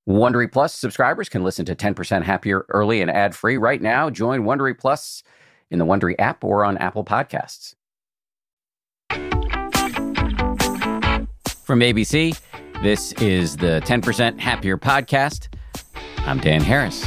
Wondery Plus subscribers can listen to 10% Happier early and ad-free right now. Join Wondery Plus in the Wondery app or on Apple Podcasts. From ABC, this is the 10% Happier podcast. I'm Dan Harris.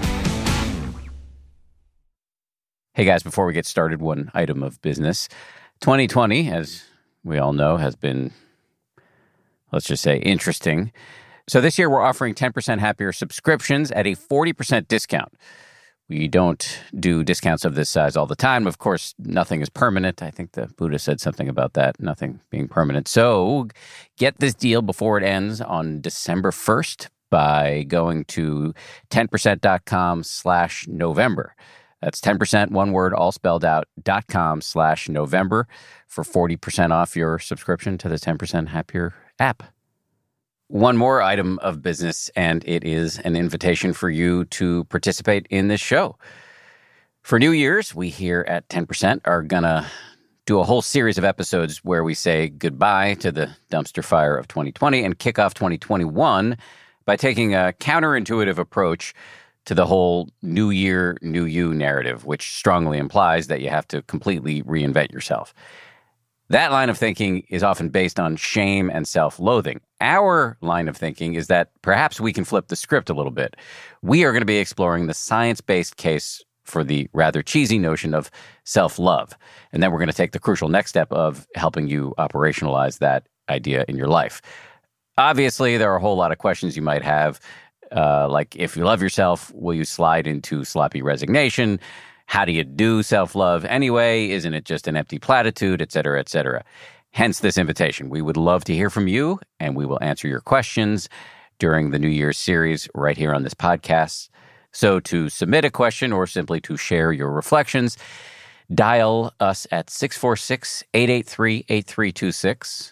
Hey guys, before we get started, one item of business. 2020, as we all know, has been, let's just say, interesting. So this year we're offering 10% Happier subscriptions at a 40% discount. We don't do discounts of this size all the time. Of course, nothing is permanent. I think the Buddha said something about that, nothing being permanent. So get this deal before it ends on December 1st by going to 10%.com/November. That's 10%, one word, all spelled out, .com/November for 40% off your subscription to the 10% Happier app. One more item of business, and it is an invitation for you to participate in this show. For New Year's, we here at 10% are going to do a whole series of episodes where we say goodbye to the dumpster fire of 2020 and kick off 2021 by taking a counterintuitive approach to the whole New Year, New You narrative, which strongly implies that you have to completely reinvent yourself. That line of thinking is often based on shame and self-loathing. Our line of thinking is that perhaps we can flip the script a little bit. We are going to be exploring the science-based case for the rather cheesy notion of self-love. And then we're going to take the crucial next step of helping you operationalize that idea in your life. Obviously, there are a whole lot of questions you might have, like if you love yourself, will you slide into sloppy resignation? How do you do self-love anyway? Isn't it just an empty platitude, et cetera, et cetera? Hence this invitation. We would love to hear from you, and we will answer your questions during the New Year's series right here on this podcast. So to submit a question or simply to share your reflections, dial us at 646-883-8326,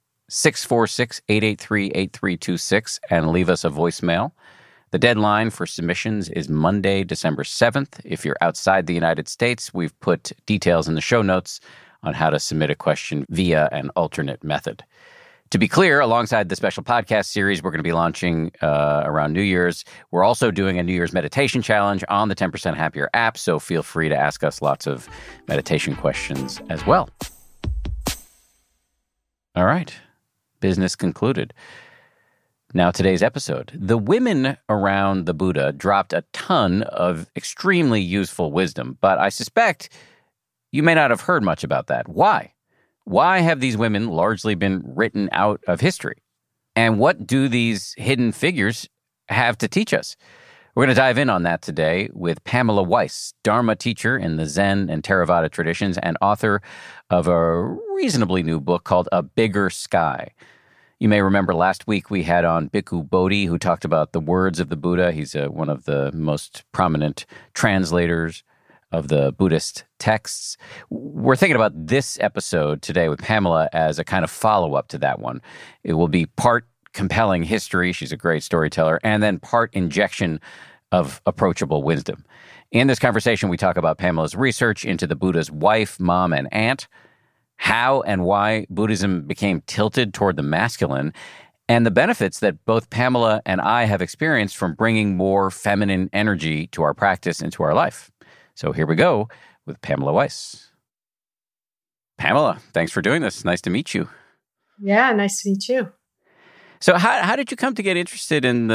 646-883-8326, and leave us a voicemail. The deadline for submissions is Monday, December 7th. If you're outside the United States, we've put details in the show notes on how to submit a question via an alternate method. To be clear, alongside the special podcast series we're going to be launching around New Year's, we're also doing a New Year's meditation challenge on the 10% Happier app, so feel free to ask us lots of meditation questions as well. All right, business concluded. Now, today's episode. The women around the Buddha dropped a ton of extremely useful wisdom, but I suspect you may not have heard much about that. Why? Why have these women largely been written out of history? And what do these hidden figures have to teach us? We're going to dive in on that today with Pamela Weiss, Dharma teacher in the Zen and Theravada traditions and author of a reasonably new book called A Bigger Sky. You may remember last week we had on Bhikkhu Bodhi, who talked about the words of the Buddha. He's one of the most prominent translators of the Buddhist texts. We're thinking about this episode today with Pamela as a kind of follow-up to that one. It will be part compelling history, she's a great storyteller, and then part injection of approachable wisdom. In this conversation, we talk about Pamela's research into the Buddha's wife, mom, and aunt, how and why Buddhism became tilted toward the masculine, and the benefits that both Pamela and I have experienced from bringing more feminine energy to our practice and to our life. So here we go with Pamela Weiss. Pamela, thanks for doing this. Nice to meet you. Yeah, nice to meet you. So how did you come to get interested in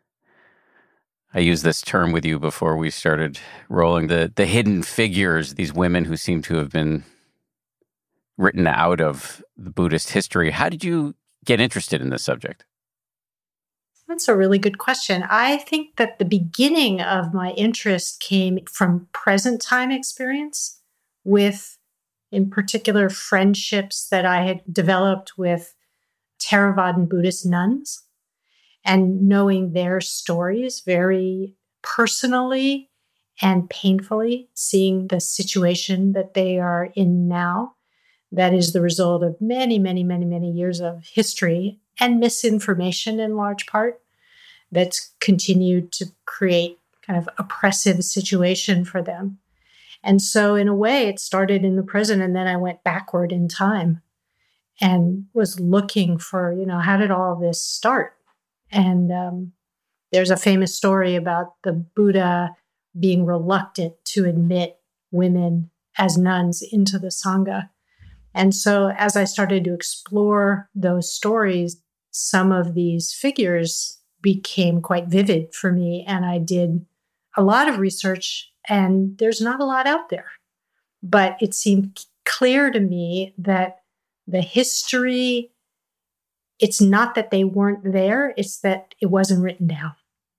I used this term with you before we started rolling, the hidden figures, these women who seem to have been written out of the Buddhist history. How did you get interested in this subject? That's a really good question. I think that the beginning of my interest came from present time experience with, in particular, friendships that I had developed with Theravadan Buddhist nuns and knowing their stories very personally and painfully, seeing the situation that they are in now. That is the result of many, many, many, many years of history and misinformation in large part that's continued to create kind of oppressive situation for them. And so in a way, it started in the present, and then I went backward in time and was looking for, how did all of this start? And There's a famous story about the Buddha being reluctant to admit women as nuns into the Sangha. And so as I started to explore those stories, some of these figures became quite vivid for me. And I did a lot of research, and there's not a lot out there. But it seemed clear to me that the history, it's not that they weren't there, it's that it wasn't written down.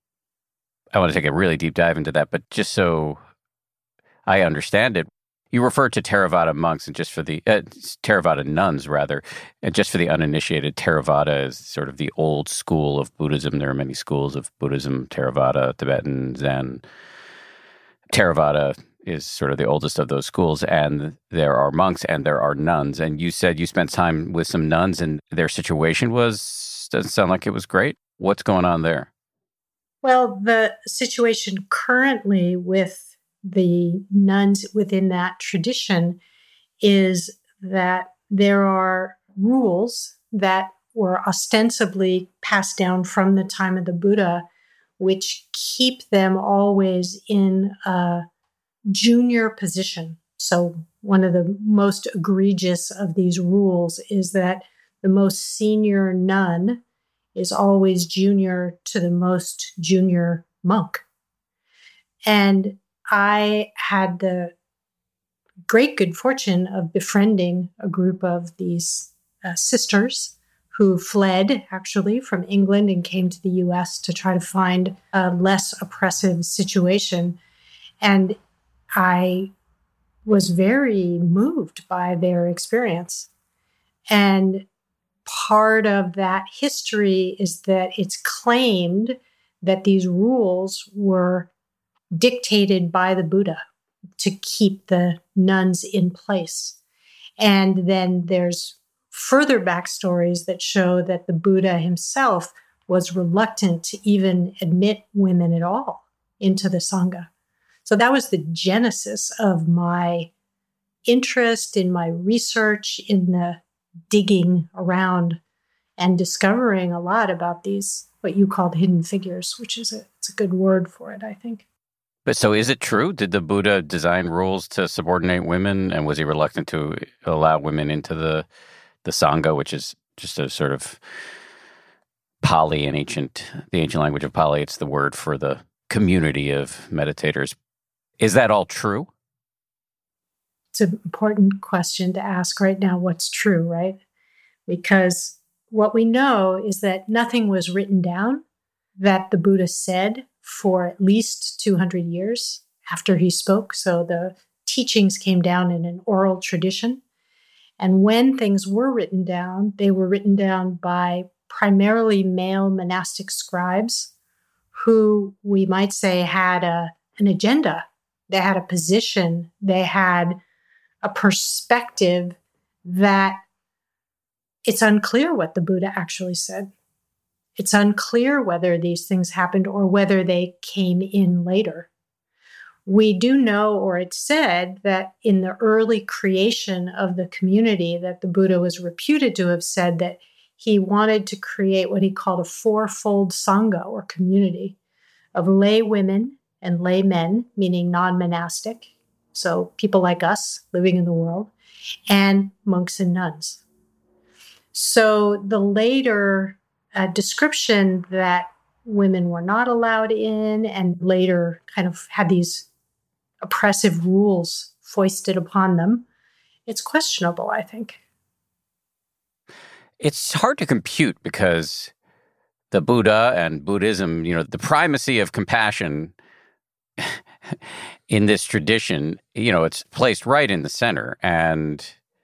I want to take a really deep dive into that, but just so I understand it, you refer to Theravada monks and just for the Theravada nuns, rather, and just for the uninitiated, Theravada is sort of the old school of Buddhism. There are many schools of Buddhism: Theravada, Tibetan, Zen. Theravada is sort of the oldest of those schools, and there are monks and there are nuns. And you said you spent time with some nuns, and their situation doesn't sound like it was great. What's going on there? Well, the situation currently with the nuns within that tradition is that there are rules that were ostensibly passed down from the time of the Buddha, which keep them always in a junior position. So one of the most egregious of these rules is that the most senior nun is always junior to the most junior monk. And I had the great good fortune of befriending a group of these sisters who fled actually from England and came to the US to try to find a less oppressive situation. And I was very moved by their experience. And part of that history is that it's claimed that these rules were dictated by the Buddha to keep the nuns in place. And then there's further backstories that show that the Buddha himself was reluctant to even admit women at all into the Sangha. So that was the genesis of my interest in my research, in the digging around and discovering a lot about these, what you called hidden figures, which is it's a good word for it, I think. But so is it true? Did the Buddha design rules to subordinate women, and was he reluctant to allow women into the Sangha, which is just a sort of Pali in the ancient language of Pali? It's the word for the community of meditators. Is that all true? It's an important question to ask right now. What's true, right? Because what we know is that nothing was written down that the Buddha said for at least 200 years after he spoke. So the teachings came down in an oral tradition. And when things were written down, they were written down by primarily male monastic scribes who we might say had an agenda. They had a position. They had a perspective that it's unclear what the Buddha actually said. It's unclear whether these things happened or whether they came in later. We do know, or it's said, that in the early creation of the community, that the Buddha was reputed to have said that he wanted to create what he called a fourfold Sangha, or community, of lay women and lay men, meaning non-monastic, so people like us living in the world, and monks and nuns. So the later description that women were not allowed in and later kind of had these oppressive rules foisted upon them, it's questionable, I think. It's hard to compute because the Buddha and Buddhism, the primacy of compassion in this tradition, it's placed right in the center. And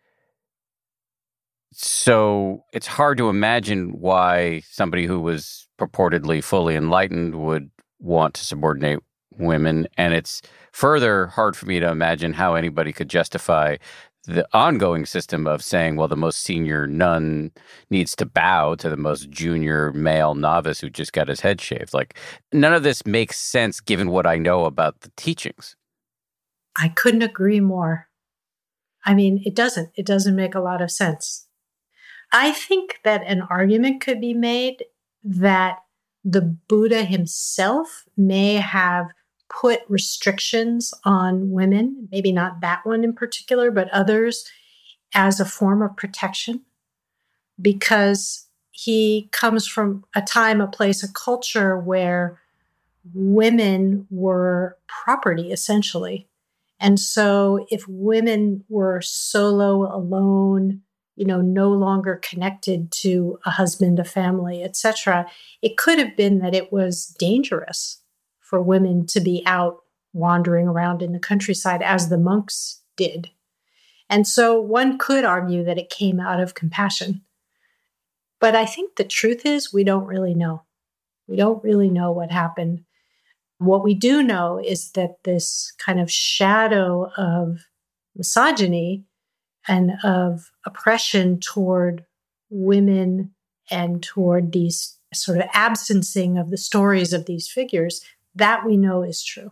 so it's hard to imagine why somebody who was purportedly fully enlightened would want to subordinate women. And it's further hard for me to imagine how anybody could justify the ongoing system of saying, well, the most senior nun needs to bow to the most junior male novice who just got his head shaved. Like, none of this makes sense given what I know about the teachings. I couldn't agree more. I mean, it doesn't make a lot of sense. I think that an argument could be made that the Buddha himself may have put restrictions on women, maybe not that one in particular, but others, as a form of protection, because he comes from a time, a place, a culture where women were property, essentially. And so if women were solo, alone, no longer connected to a husband, a family, etc., it could have been that it was dangerous for women to be out wandering around in the countryside as the monks did. And so one could argue that it came out of compassion. But I think the truth is we don't really know. We don't really know what happened. What we do know is that this kind of shadow of misogyny and of oppression toward women and toward these sort of absencing of the stories of these figures, that we know is true.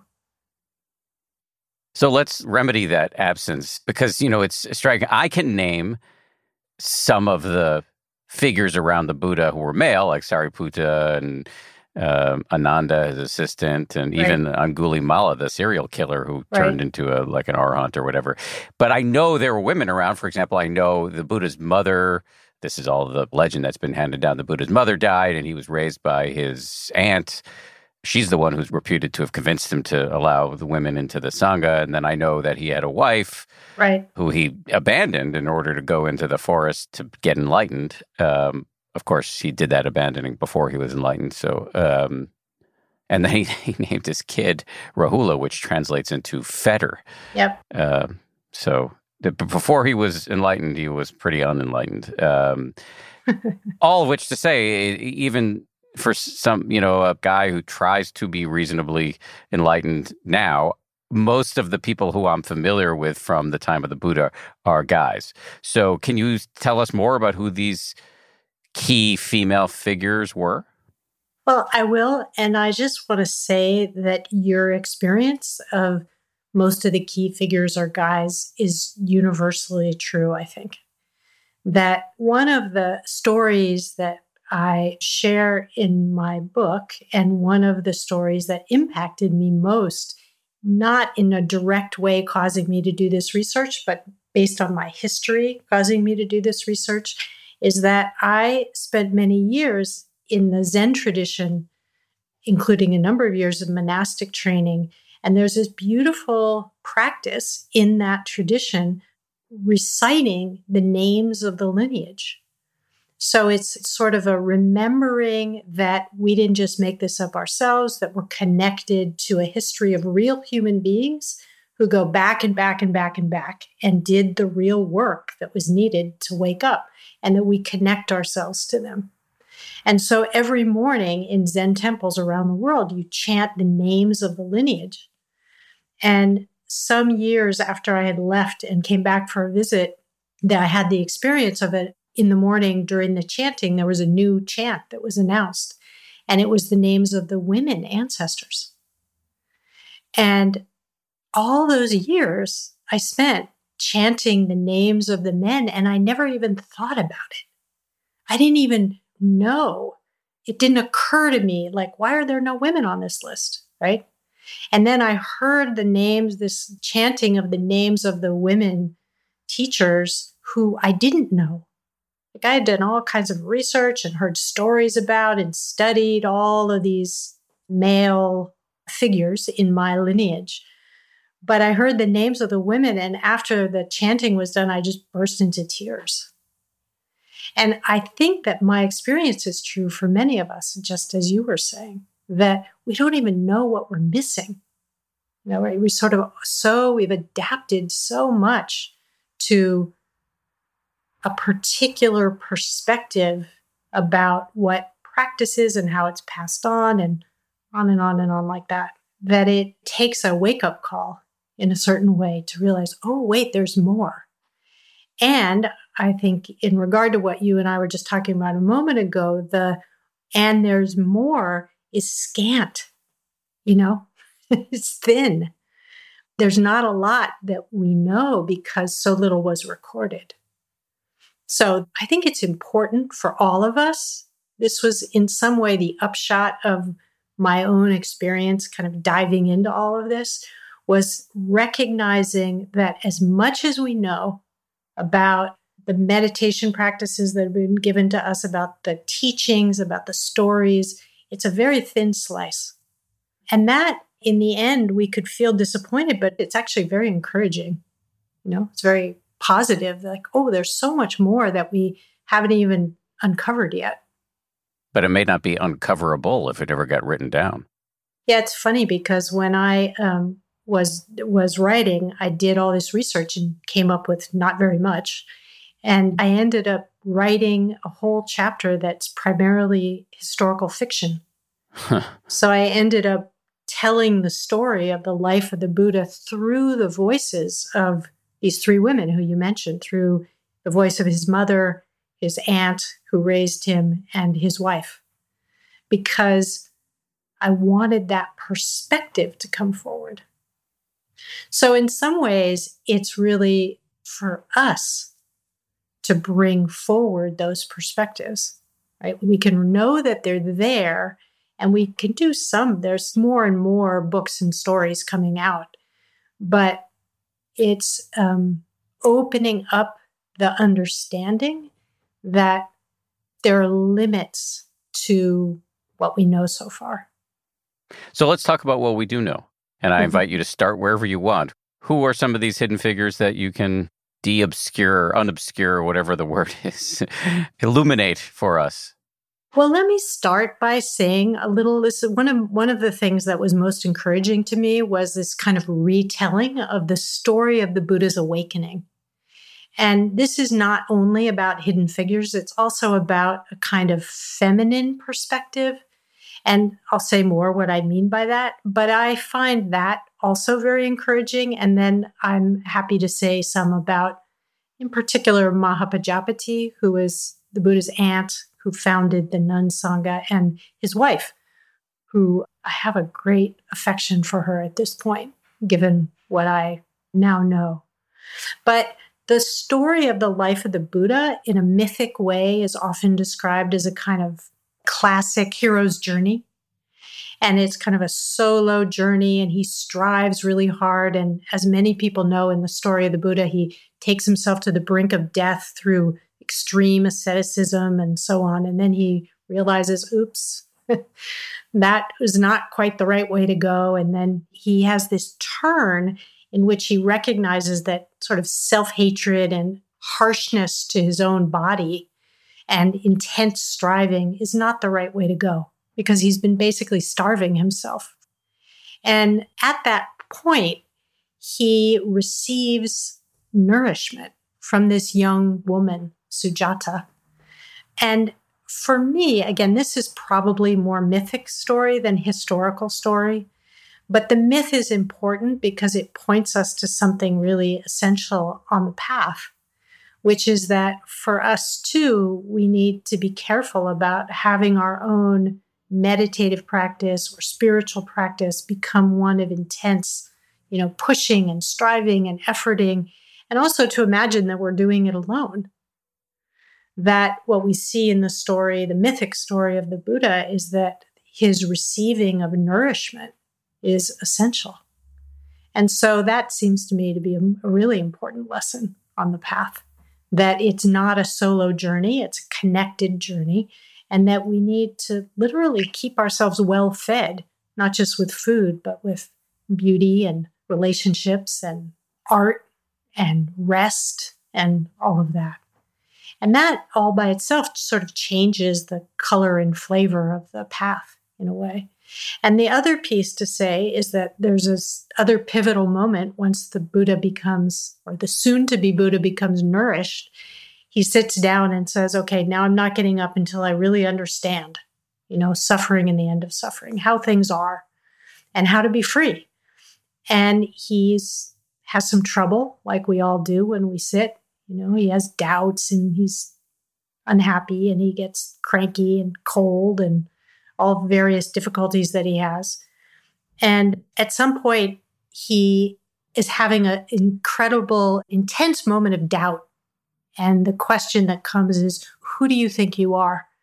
So let's remedy that absence because, it's striking. I can name some of the figures around the Buddha who were male, like Sariputta and Ananda, his assistant, and even Angulimala, the serial killer who turned into an arhat or whatever. But I know there were women around. For example, I know the Buddha's mother. This is all the legend that's been handed down. The Buddha's mother died, and he was raised by his aunt. She's the one who's reputed to have convinced him to allow the women into the Sangha. And then I know that he had a wife who he abandoned in order to go into the forest to get enlightened. Of course, he did that abandoning before he was enlightened. So, and then he named his kid Rahula, which translates into fetter. Yep. Before he was enlightened, he was pretty unenlightened. All of which to say, even for some, a guy who tries to be reasonably enlightened now, most of the people who I'm familiar with from the time of the Buddha are guys. So can you tell us more about who these key female figures were? Well, I will. And I just want to say that your experience of most of the key figures are guys is universally true, I think. That one of the stories that I share in my book, and one of the stories that impacted me most, not in a direct way causing me to do this research, but based on my history causing me to do this research, is that I spent many years in the Zen tradition, including a number of years of monastic training. And there's this beautiful practice in that tradition reciting the names of the lineage. So it's sort of a remembering that we didn't just make this up ourselves, that we're connected to a history of real human beings who go back and back and back and back and did the real work that was needed to wake up, and that we connect ourselves to them. And so every morning in Zen temples around the world, you chant the names of the lineage. And some years after I had left and came back for a visit, that I had the experience of it. In the morning during the chanting, there was a new chant that was announced, and it was the names of the women ancestors. And all those years I spent chanting the names of the men, and I never even thought about it. I didn't even know. It didn't occur to me, why are there no women on this list, right? And then I heard the names, this chanting of the names of the women teachers who I didn't know. I had done all kinds of research and heard stories about and studied all of these male figures in my lineage. But I heard the names of the women, and after the chanting was done, I just burst into tears. And I think that my experience is true for many of us, just as you were saying, that we don't even know what we're missing. Right? We've adapted so much to a particular perspective about what practice is and how it's passed on and on and on and on like that, that it takes a wake-up call in a certain way to realize, oh, wait, there's more. And I think in regard to what you and I were just talking about a moment ago, and there's more is scant, it's thin. There's not a lot that we know because so little was recorded. So I think it's important for all of us this was in some way the upshot of my own experience, kind of diving into all of this, was recognizing that as much as we know about the meditation practices that have been given to us, about the teachings, about the stories, it's a very thin slice. And that, in the end, we could feel disappointed, but it's actually very encouraging. It's very positive. Like, oh, there's so much more that we haven't even uncovered yet. But it may not be uncoverable if it ever got written down. Yeah, it's funny because when I was writing, I did all this research and came up with not very much. And I ended up writing a whole chapter that's primarily historical fiction. So I ended up telling the story of the life of the Buddha through the voices of these three women who you mentioned, through the voice of his mother, his aunt who raised him, and his wife, because I wanted that perspective to come forward. So in some ways, it's really for us to bring forward those perspectives, right? We can know that they're there, and we can do some. There's more and more books and stories coming out, but it's opening up the understanding that there are limits to what we know so far. So let's talk about what we do know. And I invite you to start wherever you want. Who are some of these hidden figures that you can de-obscure, unobscure, whatever the word is, illuminate for us? Well, let me start by saying a little. This is one of the things that was most encouraging to me was this kind of retelling of the story of the Buddha's awakening. And this is not only about hidden figures, it's also about a kind of feminine perspective. And I'll say more what I mean by that, but I find that also very encouraging. And then I'm happy to say some about, in particular, Mahapajapati, who is the Buddha's aunt, who founded the Nun Sangha, and his wife, who I have a great affection for her at this point, given what I now know. But the story of the life of the Buddha in a mythic way is often described as a kind of classic hero's journey. And it's kind of a solo journey, and he strives really hard. And as many people know in the story of the Buddha, he takes himself to the brink of death through extreme asceticism and so on. And then he realizes, oops, that was not quite the right way to go. And then he has this turn in which he recognizes that sort of self-hatred and harshness to his own body and intense striving is not the right way to go, because he's been basically starving himself. And at that point, he receives nourishment from this young woman, Sujata. And for me, again, this is probably more mythic story than historical story, but the myth is important because it points us to something really essential on the path, which is that for us too, we need to be careful about having our own meditative practice or spiritual practice become one of intense, pushing and striving and efforting, and also to imagine that we're doing it alone. That what we see in the story, the mythic story of the Buddha, is that his receiving of nourishment is essential. And so that seems to me to be a really important lesson on the path, that it's not a solo journey, it's a connected journey, and that we need to literally keep ourselves well fed, not just with food, but with beauty and relationships and art and rest and all of that. And that all by itself sort of changes the color and flavor of the path in a way. And the other piece to say is that there's this other pivotal moment once the Buddha becomes, or the soon-to-be Buddha becomes nourished. He sits down and says, okay, now I'm not getting up until I really understand, suffering and the end of suffering, how things are, and how to be free. And he has some trouble, like we all do when we sit. He has doubts and he's unhappy and he gets cranky and cold and all various difficulties that he has. And at some point, he is having an incredible, intense moment of doubt. And the question that comes is, who do you think you are?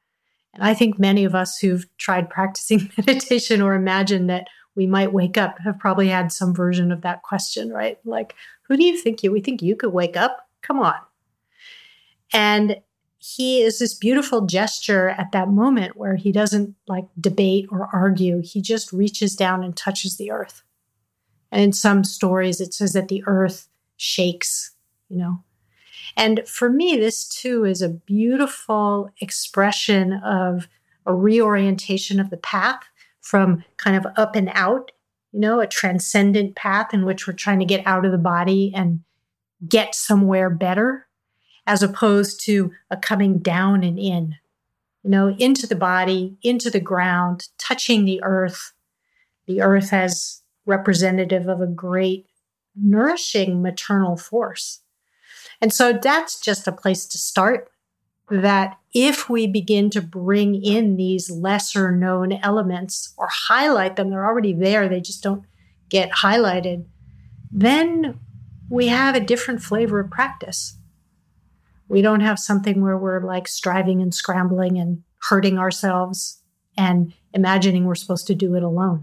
And I think many of us who've tried practicing meditation or imagine that we might wake up have probably had some version of that question, right? Like, who do you think we think you could wake up? Come on. And he is this beautiful gesture at that moment where he doesn't like debate or argue. He just reaches down and touches the earth. And in some stories, it says that the earth shakes, And for me, this too is a beautiful expression of a reorientation of the path from kind of up and out, a transcendent path in which we're trying to get out of the body and get somewhere better, as opposed to a coming down and in, into the body, into the ground, touching the earth as representative of a great, nourishing maternal force. And so that's just a place to start, that if we begin to bring in these lesser known elements or highlight them, they're already there, they just don't get highlighted, then we have a different flavor of practice. We don't have something where we're like striving and scrambling and hurting ourselves and imagining we're supposed to do it alone.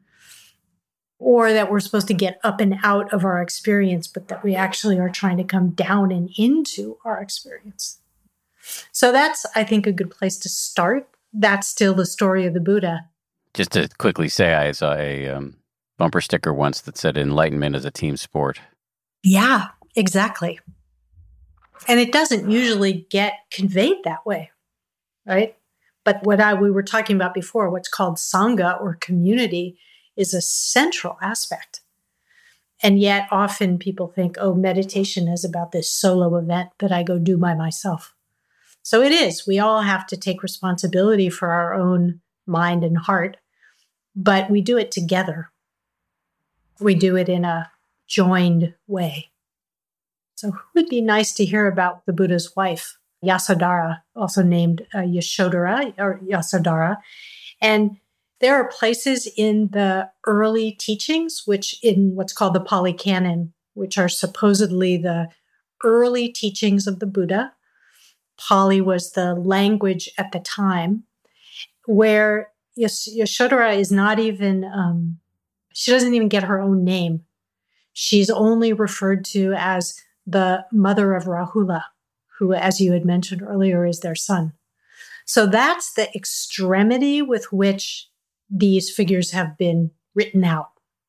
Or that we're supposed to get up and out of our experience, but that we actually are trying to come down and into our experience. So that's, I think, a good place to start. That's still the story of the Buddha. Just to quickly say, I saw a bumper sticker once that said enlightenment is a team sport. Yeah, exactly. And it doesn't usually get conveyed that way, right? But what we were talking about before, what's called Sangha or community, is a central aspect. And yet often people think, meditation is about this solo event that I go do by myself. So it is. We all have to take responsibility for our own mind and heart, but we do it together. We do it in a joined way. So it would be nice to hear about the Buddha's wife, Yasodhara, also named Yashodhara or Yasodhara. And there are places in the early teachings, which in what's called the Pali Canon, which are supposedly the early teachings of the Buddha. Pali was the language at the time, where Yashodhara is not even, she doesn't even get her own name. She's only referred to as the mother of Rahula, who, as you had mentioned earlier, is their son. So that's the extremity with which these figures have been written out.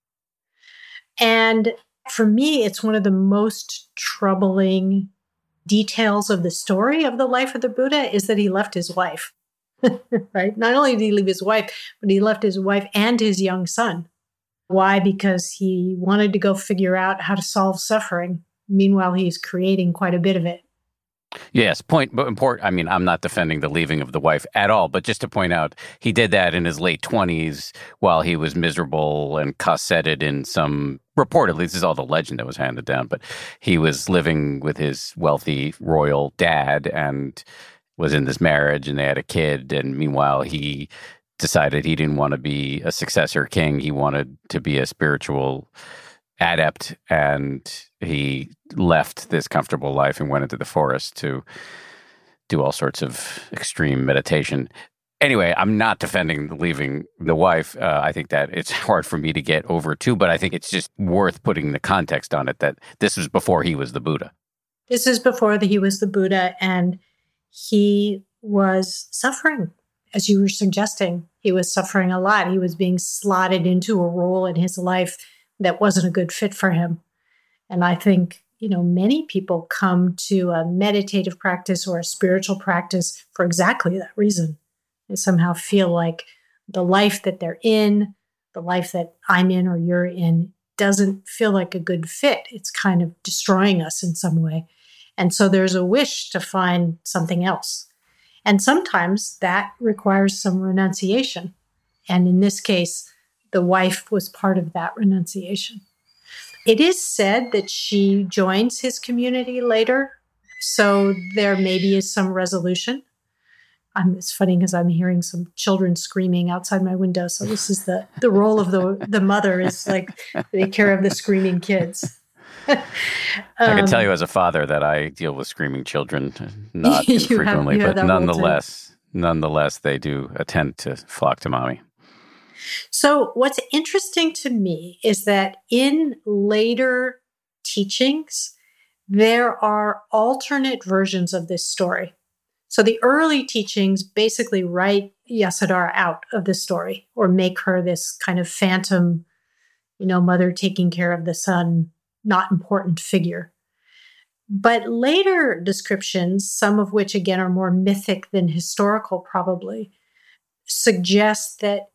And for me, it's one of the most troubling details of the story of the life of the Buddha is that he left his wife, right? Not only did he leave his wife, but he left his wife and his young son. Why? Because he wanted to go figure out how to solve suffering. Meanwhile, he's creating quite a bit of it. Yes, important. I mean, I'm not defending the leaving of the wife at all, but just to point out, he did that in his late 20s while he was miserable and cossetted in some, reportedly, this is all the legend that was handed down, but he was living with his wealthy royal dad and was in this marriage and they had a kid. And meanwhile, he decided he didn't want to be a successor king. He wanted to be a spiritual adept, and he left this comfortable life and went into the forest to do all sorts of extreme meditation. Anyway, I'm not defending leaving the wife. I think that it's hard for me to get over too, but I think it's just worth putting the context on it that this was before he was the Buddha. This is before he was the Buddha, and he was suffering, as you were suggesting. He was suffering a lot. He was being slotted into a role in his life that wasn't a good fit for him. And I think, many people come to a meditative practice or a spiritual practice for exactly that reason. They somehow feel like the life that they're in, the life that I'm in or you're in, doesn't feel like a good fit. It's kind of destroying us in some way. And so there's a wish to find something else. And sometimes that requires some renunciation. And in this case, the wife was part of that renunciation. It is said that she joins his community later, so there maybe is some resolution. It's funny because I'm hearing some children screaming outside my window, so this is the role of the mother is like take care of the screaming kids. I can tell you as a father that I deal with screaming children, not frequently, but nonetheless, nonetheless, they do tend to flock to mommy. So what's interesting to me is that in later teachings, there are alternate versions of this story. So the early teachings basically write Yasodhara out of the story or make her this kind of phantom, mother taking care of the son, not important figure. But later descriptions, some of which again are more mythic than historical probably, suggest that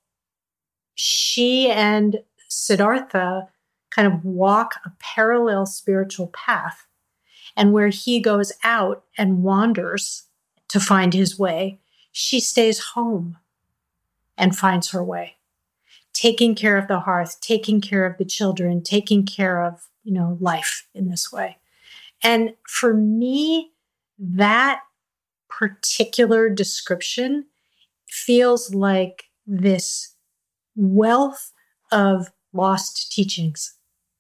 she and Siddhartha kind of walk a parallel spiritual path. And where he goes out and wanders to find his way, she stays home and finds her way, taking care of the hearth, taking care of the children, taking care of, life in this way. And for me, that particular description feels like this wealth of lost teachings.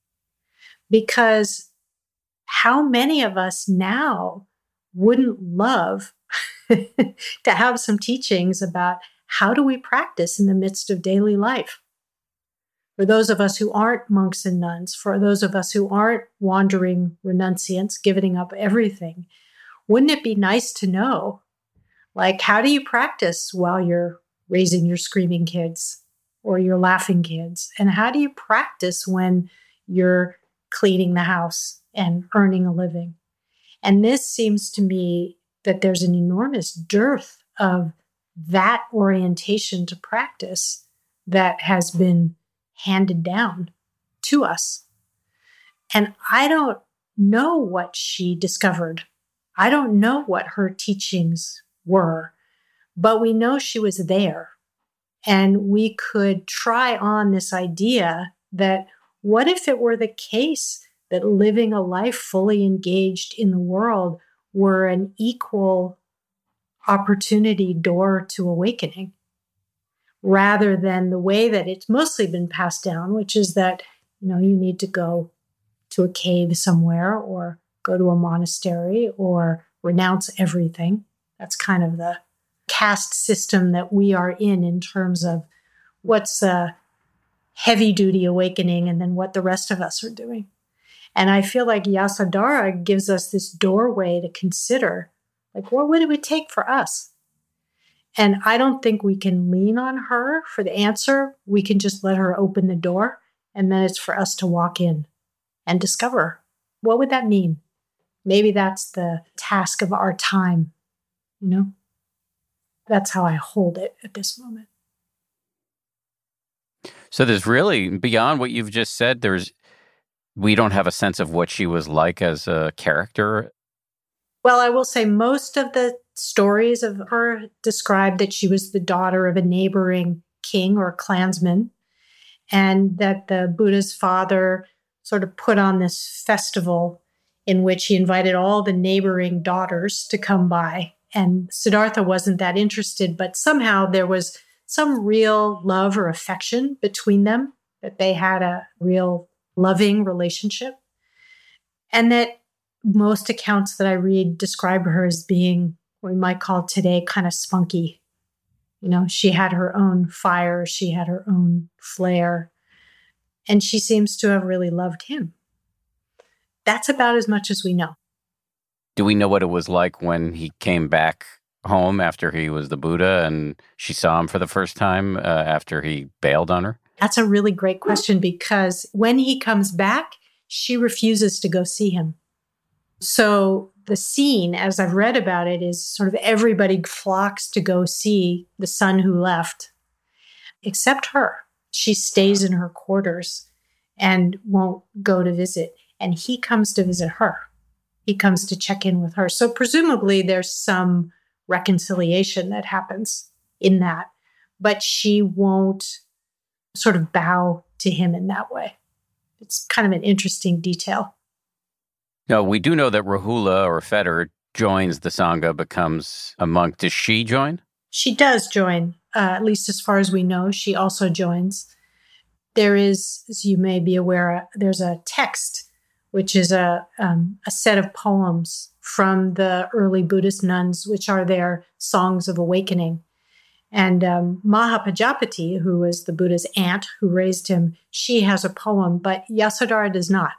Because how many of us now wouldn't love to have some teachings about how do we practice in the midst of daily life? For those of us who aren't monks and nuns, for those of us who aren't wandering renunciants, giving up everything, wouldn't it be nice to know, how do you practice while you're raising your screaming kids or your laughing kids? And how do you practice when you're cleaning the house and earning a living? And this seems to me that there's an enormous dearth of that orientation to practice that has been handed down to us. And I don't know what she discovered. I don't know what her teachings were, but we know she was there. And we could try on this idea that what if it were the case that living a life fully engaged in the world were an equal opportunity door to awakening, rather than the way that it's mostly been passed down, which is that, you need to go to a cave somewhere or go to a monastery or renounce everything. That's kind of the caste system that we are in terms of what's a heavy duty awakening and then what the rest of us are doing. And I feel like Yasodhara gives us this doorway to consider, what would it take for us? And I don't think we can lean on her for the answer. We can just let her open the door, and then it's for us to walk in and discover, what would that mean? Maybe that's the task of our time, That's how I hold it at this moment. So there's really, beyond what you've just said, we don't have a sense of what she was like as a character. Well, I will say most of the stories of her describe that she was the daughter of a neighboring king or clansman, and that the Buddha's father sort of put on this festival in which he invited all the neighboring daughters to come by. And Siddhartha wasn't that interested, but somehow there was some real love or affection between them, that they had a real loving relationship. And that most accounts that I read describe her as being what we might call today kind of spunky. She had her own fire, she had her own flair, and she seems to have really loved him. That's about as much as we know. Do we know what it was like when he came back home after he was the Buddha and she saw him for the first time after he bailed on her? That's a really great question, because when he comes back, she refuses to go see him. So the scene, as I've read about it, is sort of everybody flocks to go see the son who left, except her. She stays in her quarters and won't go to visit. And he comes to visit her. He comes to check in with her. So presumably there's some reconciliation that happens in that, but she won't sort of bow to him in that way. It's kind of an interesting detail. No, we do know that Rahula or Fetter joins the Sangha, becomes a monk. Does she join? She does join, at least as far as we know. She also joins. There is, as you may be aware, there's a text which is a set of poems from the early Buddhist nuns, which are their songs of awakening. And Mahapajapati, who was the Buddha's aunt who raised him, she has a poem, but Yasodhara does not.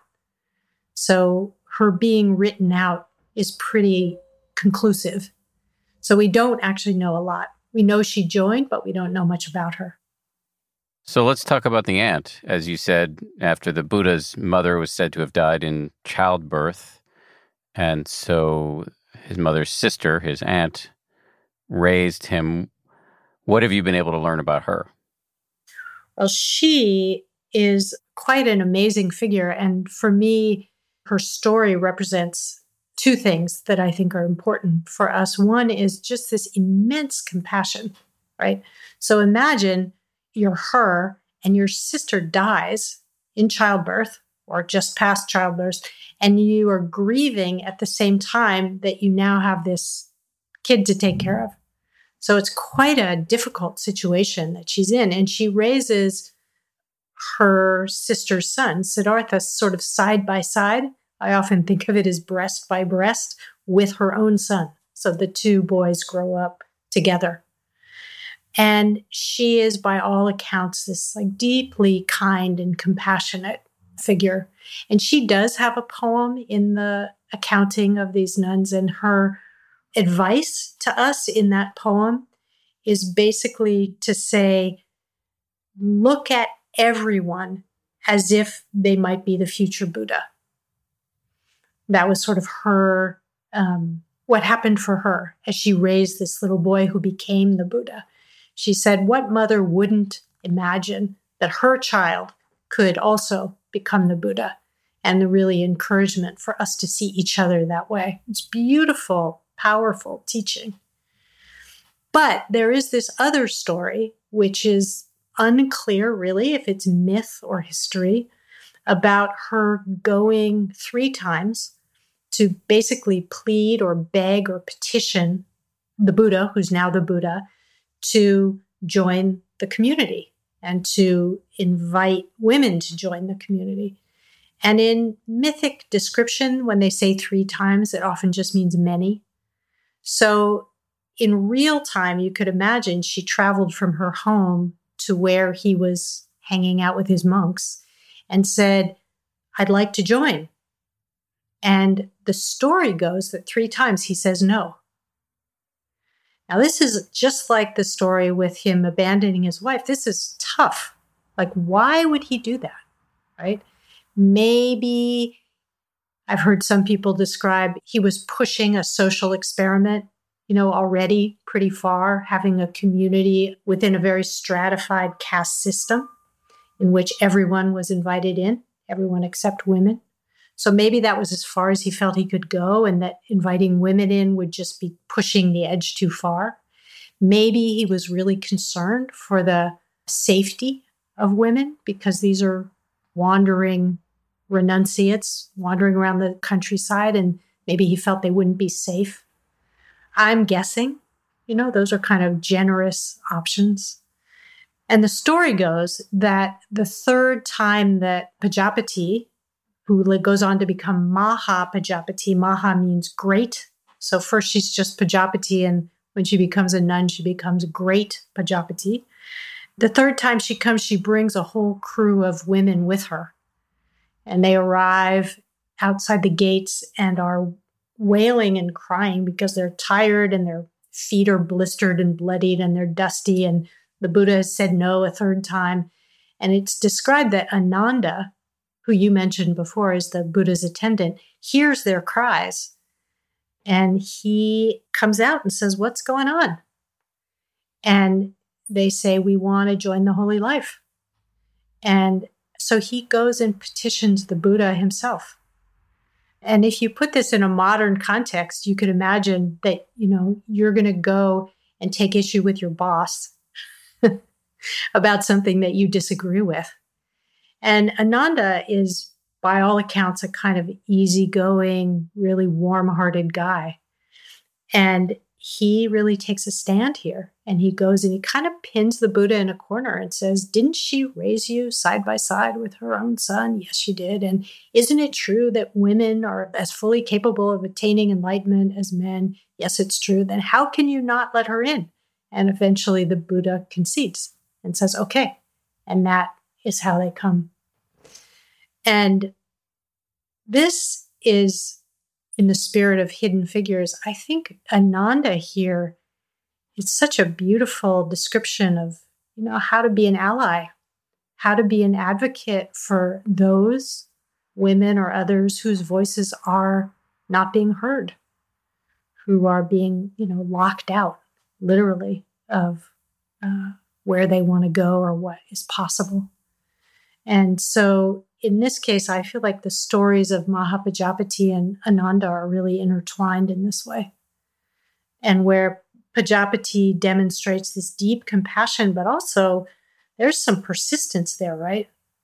So her being written out is pretty conclusive. So we don't actually know a lot. We know she joined, but we don't know much about her. So let's talk about the aunt. As you said, after the Buddha's mother was said to have died in childbirth, and so his mother's sister, his aunt, raised him. What have you been able to learn about her? Well, she is quite an amazing figure. And for me, her story represents two things that I think are important for us. One is just this immense compassion, right? So imagine you're her and your sister dies in childbirth or just past childbirth, and you are grieving at the same time that you now have this kid to take care of. So it's quite a difficult situation that she's in. And she raises her sister's son, Siddhartha, sort of side by side. I often think of it as breast by breast with her own son. So the two boys grow up together. And she is, by all accounts, this like deeply kind and compassionate figure. And she does have a poem in the accounting of these nuns, and her advice to us in that poem is basically to say, look at everyone as if they might be the future Buddha. That was sort of her, what happened for her as she raised this little boy who became the Buddha. She said, what mother wouldn't imagine that her child could also become the Buddha? And the really encouragement for us to see each other that way. It's beautiful, powerful teaching. But there is this other story, which is unclear really if it's myth or history, about her going 3 times to basically plead or beg or petition the Buddha, who's now the Buddha, to join the community and to invite women to join the community. And in mythic description, when they say 3 times, it often just means many. So in real time, you could imagine she traveled from her home to where he was hanging out with his monks and said, I'd like to join. And the story goes that 3 times he says no. Now, this is just like the story with him abandoning his wife. This is tough. Like, why would he do that, right? Maybe I've heard some people describe he was pushing a social experiment, already pretty far, having a community within a very stratified caste system in which everyone was invited in, everyone except women. So maybe that was as far as he felt he could go, and that inviting women in would just be pushing the edge too far. Maybe he was really concerned for the safety of women because these are wandering renunciates wandering around the countryside, and maybe he felt they wouldn't be safe. I'm guessing, those are kind of generous options. And the story goes that the 3rd time that Pajapati, who goes on to become Mahapajapati, Maha means great. So first she's just Pajapati, and when she becomes a nun, she becomes great Pajapati. The 3rd time she comes, she brings a whole crew of women with her. And they arrive outside the gates and are wailing and crying because they're tired and their feet are blistered and bloodied and they're dusty. And the Buddha has said no a 3rd time. And it's described that Ananda, who you mentioned before is the Buddha's attendant, hears their cries. And he comes out and says, what's going on? And they say, we want to join the holy life. And so he goes and petitions the Buddha himself. And if you put this in a modern context, you could imagine that, you're going to go and take issue with your boss about something that you disagree with. And Ananda is, by all accounts, a kind of easygoing, really warm-hearted guy. And he really takes a stand here. And he goes and he kind of pins the Buddha in a corner and says, didn't she raise you side by side with her own son? Yes, she did. And isn't it true that women are as fully capable of attaining enlightenment as men? Yes, it's true. Then how can you not let her in? And eventually the Buddha concedes and says, okay. And that is how they come. And this is in the spirit of Hidden Figures. I think Ananda here, it's such a beautiful description of, how to be an ally, how to be an advocate for those women or others whose voices are not being heard, who are being, locked out, literally, of where they want to go or what is possible. And so in this case, I feel like the stories of Mahapajapati and Ananda are really intertwined in this way. And where Pajapati demonstrates this deep compassion, but also there's some persistence there, right?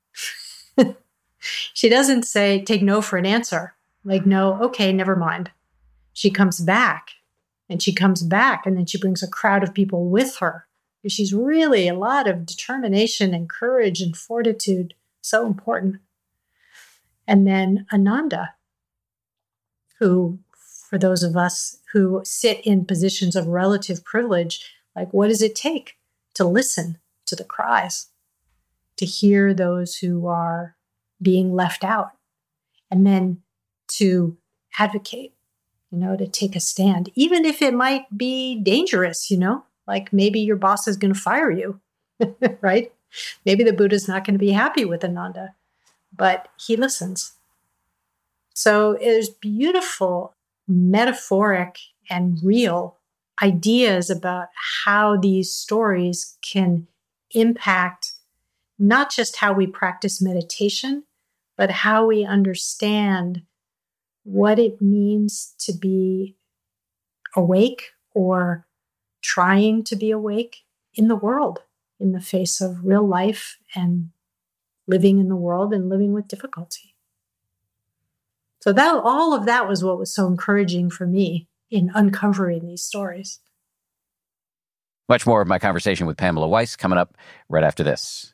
She doesn't say, take no for an answer. Like, no, okay, never mind. She comes back and then she brings a crowd of people with her. She's really a lot of determination and courage and fortitude. So important. And then Ananda, who, for those of us who sit in positions of relative privilege, like, what does it take to listen to the cries, to hear those who are being left out, and then to advocate, to take a stand, even if it might be dangerous, like maybe your boss is going to fire you, right? Maybe the Buddha's not going to be happy with Ananda, but he listens. So there's beautiful, metaphoric, and real ideas about how these stories can impact not just how we practice meditation, but how we understand what it means to be awake or trying to be awake in the world, in the face of real life and living in the world and living with difficulty. So all of that was what was so encouraging for me in uncovering these stories. Much more of my conversation with Pamela Weiss coming up right after this.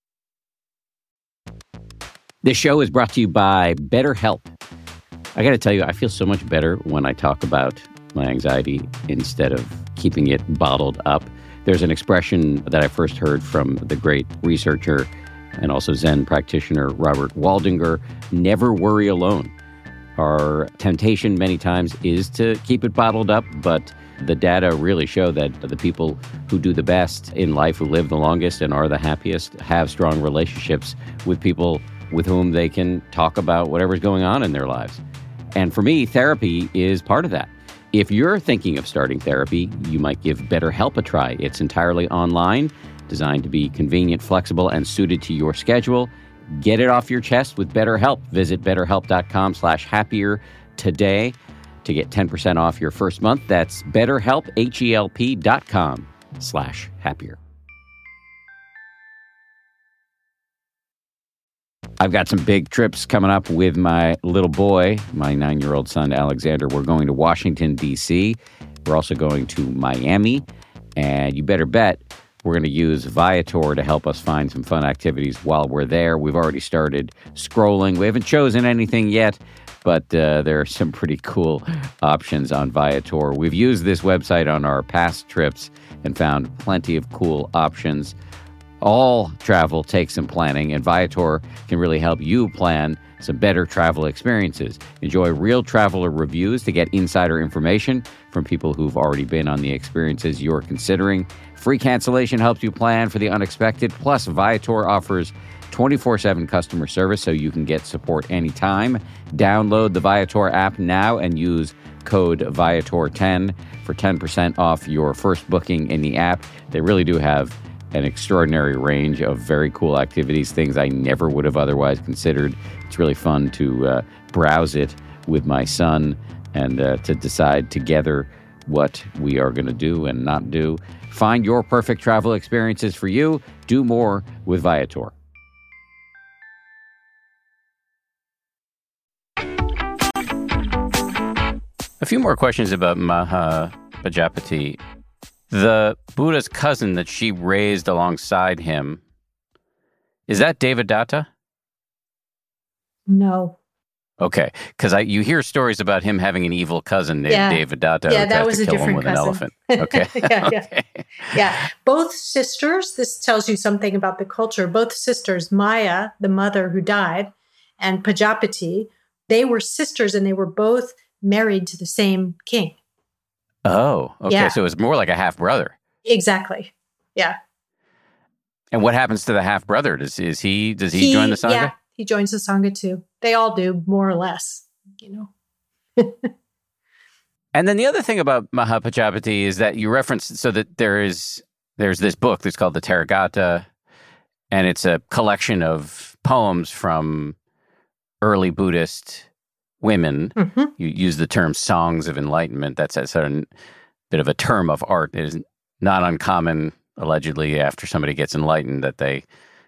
This show is brought to you by BetterHelp. I got to tell you, I feel so much better when I talk about my anxiety instead of keeping it bottled up. There's an expression that I first heard from the great researcher and also Zen practitioner Robert Waldinger: never worry alone. Our temptation many times is to keep it bottled up, but the data really show that the people who do the best in life, who live the longest and are the happiest, have strong relationships with people with whom they can talk about whatever's going on in their lives. And for me, therapy is part of that. If you're thinking of starting therapy, you might give BetterHelp a try. It's entirely online, designed to be convenient, flexible, and suited to your schedule. Get it off your chest with BetterHelp. Visit BetterHelp.com/happier today to get 10% off your first month. That's BetterHelp, HELP.com/happier. I've got some big trips coming up with my little boy, my 9-year-old son, Alexander. We're going to Washington, D.C. We're also going to Miami. And you better bet we're going to use Viator to help us find some fun activities while we're there. We've already started scrolling. We haven't chosen anything yet, but there are some pretty cool options on Viator. We've used this website on our past trips and found plenty of cool options. All travel takes some planning, and Viator can really help you plan some better travel experiences. Enjoy real traveler reviews to get insider information from people who've already been on the experiences you're considering. Free cancellation helps you plan for the unexpected. Plus, Viator offers 24/7 customer service so you can get support anytime. Download the Viator app now and use code Viator10 for 10% off your first booking in the app. They really do have an extraordinary range of very cool activities, things I never would have otherwise considered. It's really fun to browse it with my son and to decide together what we are going to do and not do. Find your perfect travel experiences for you. Do more with Viator. A few more questions about Mahapajapati. The Buddha's cousin that she raised alongside him, is that Devadatta? No. Okay, because you hear stories about him having an evil cousin named Devadatta Yeah, who that tries was to a kill him different with cousin. an elephant. Okay. Okay. Yeah. Both sisters, this tells you something about the culture. Both sisters, Maya, the mother who died, and Pajapati, they were sisters and they were both married to the same king. Oh, okay. Yeah. So it was more like a half-brother. Exactly. Yeah. And what happens to the half-brother? Does he join the Sangha? Yeah, he joins the Sangha too. They all do, more or less, And then the other thing about Mahapajapati is that you referenced, so that there's this book that's called the Therigatha, and it's a collection of poems from early Buddhist women. Mm-hmm. You use the term songs of enlightenment. That's a certain bit of a term of art. It is not uncommon, allegedly, after somebody gets enlightened, that they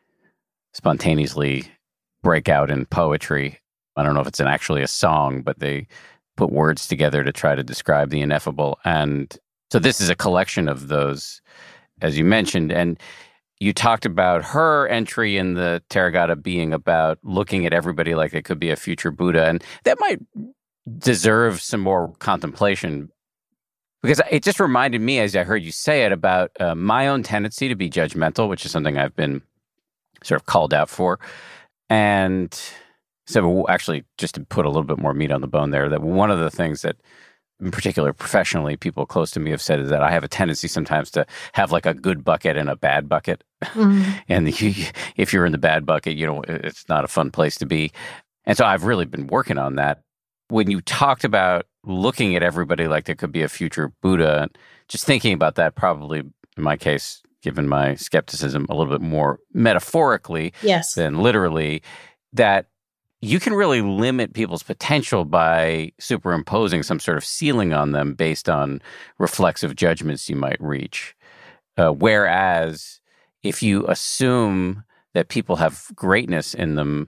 spontaneously break out in poetry. I don't know if it's actually a song, but they put words together to try to describe the ineffable. And so this is a collection of those, as you mentioned. And you talked about her entry in the Therigatha being about looking at everybody like they could be a future Buddha. And that might deserve some more contemplation, because it just reminded me, as I heard you say it, about my own tendency to be judgmental, which is something I've been sort of called out for. And so actually, just to put a little bit more meat on the bone there, that one of the things that, in particular professionally, people close to me have said is that I have a tendency sometimes to have like a good bucket and a bad bucket. Mm-hmm. And if you're in the bad bucket, it's not a fun place to be. And so I've really been working on that. When you talked about looking at everybody like there could be a future Buddha, just thinking about that, probably in my case, given my skepticism, a little bit more metaphorically than literally, that you can really limit people's potential by superimposing some sort of ceiling on them based on reflexive judgments you might reach. Whereas if you assume that people have greatness in them,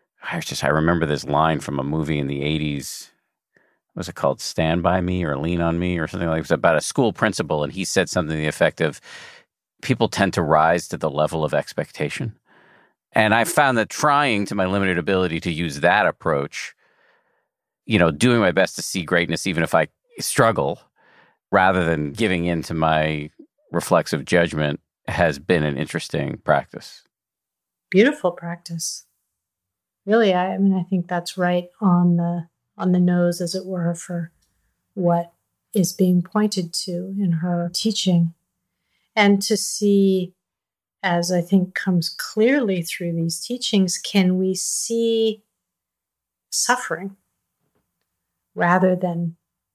I remember this line from a movie in the 80s. Was it called Stand By Me or Lean on Me or something like that? It was about a school principal, and he said something to the effect of, people tend to rise to the level of expectation. And I found that trying, to my limited ability to use that approach, doing my best to see greatness even if I struggle, rather than giving in to my reflexive judgment, has been an interesting practice. Beautiful practice. Really, I think that's right on the nose, as it were, for what is being pointed to in her teaching. And to see, as I think comes clearly through these teachings, can we see suffering rather than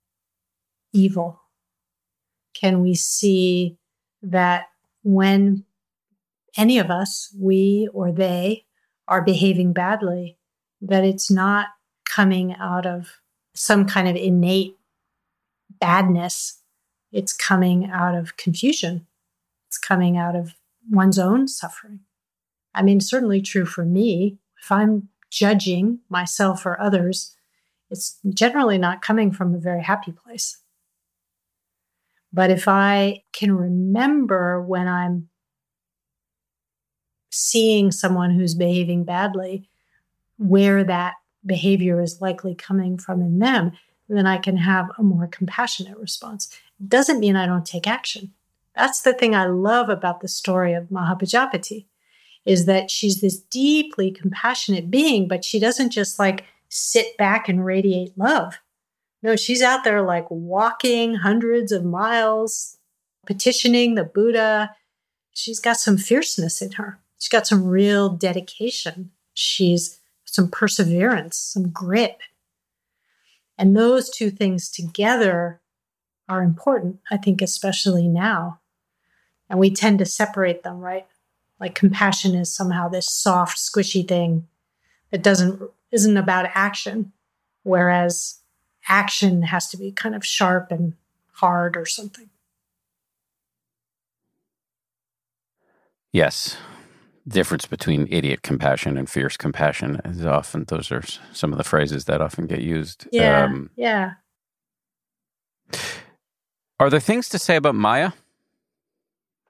evil? Can we see that when any of us, we or they, are behaving badly, that it's not coming out of some kind of innate badness, it's coming out of confusion. It's coming out of one's own suffering. Certainly true for me. If I'm judging myself or others, it's generally not coming from a very happy place. But if I can remember when I'm seeing someone who's behaving badly, where that behavior is likely coming from in them, then I can have a more compassionate response. It doesn't mean I don't take action. That's the thing I love about the story of Mahapajapati, is that she's this deeply compassionate being, but she doesn't just sit back and radiate love. No, she's out there walking hundreds of miles, petitioning the Buddha. She's got some fierceness in her. She's got some real dedication. She's some perseverance, some grit. And those two things together are important, I think, especially now. And we tend to separate them, right? Like compassion is somehow this soft, squishy thing that isn't about action, whereas action has to be kind of sharp and hard or something. Yes. Difference between idiot compassion and fierce compassion is often, those are some of the phrases that often get used. Yeah. Are there things to say about Maya?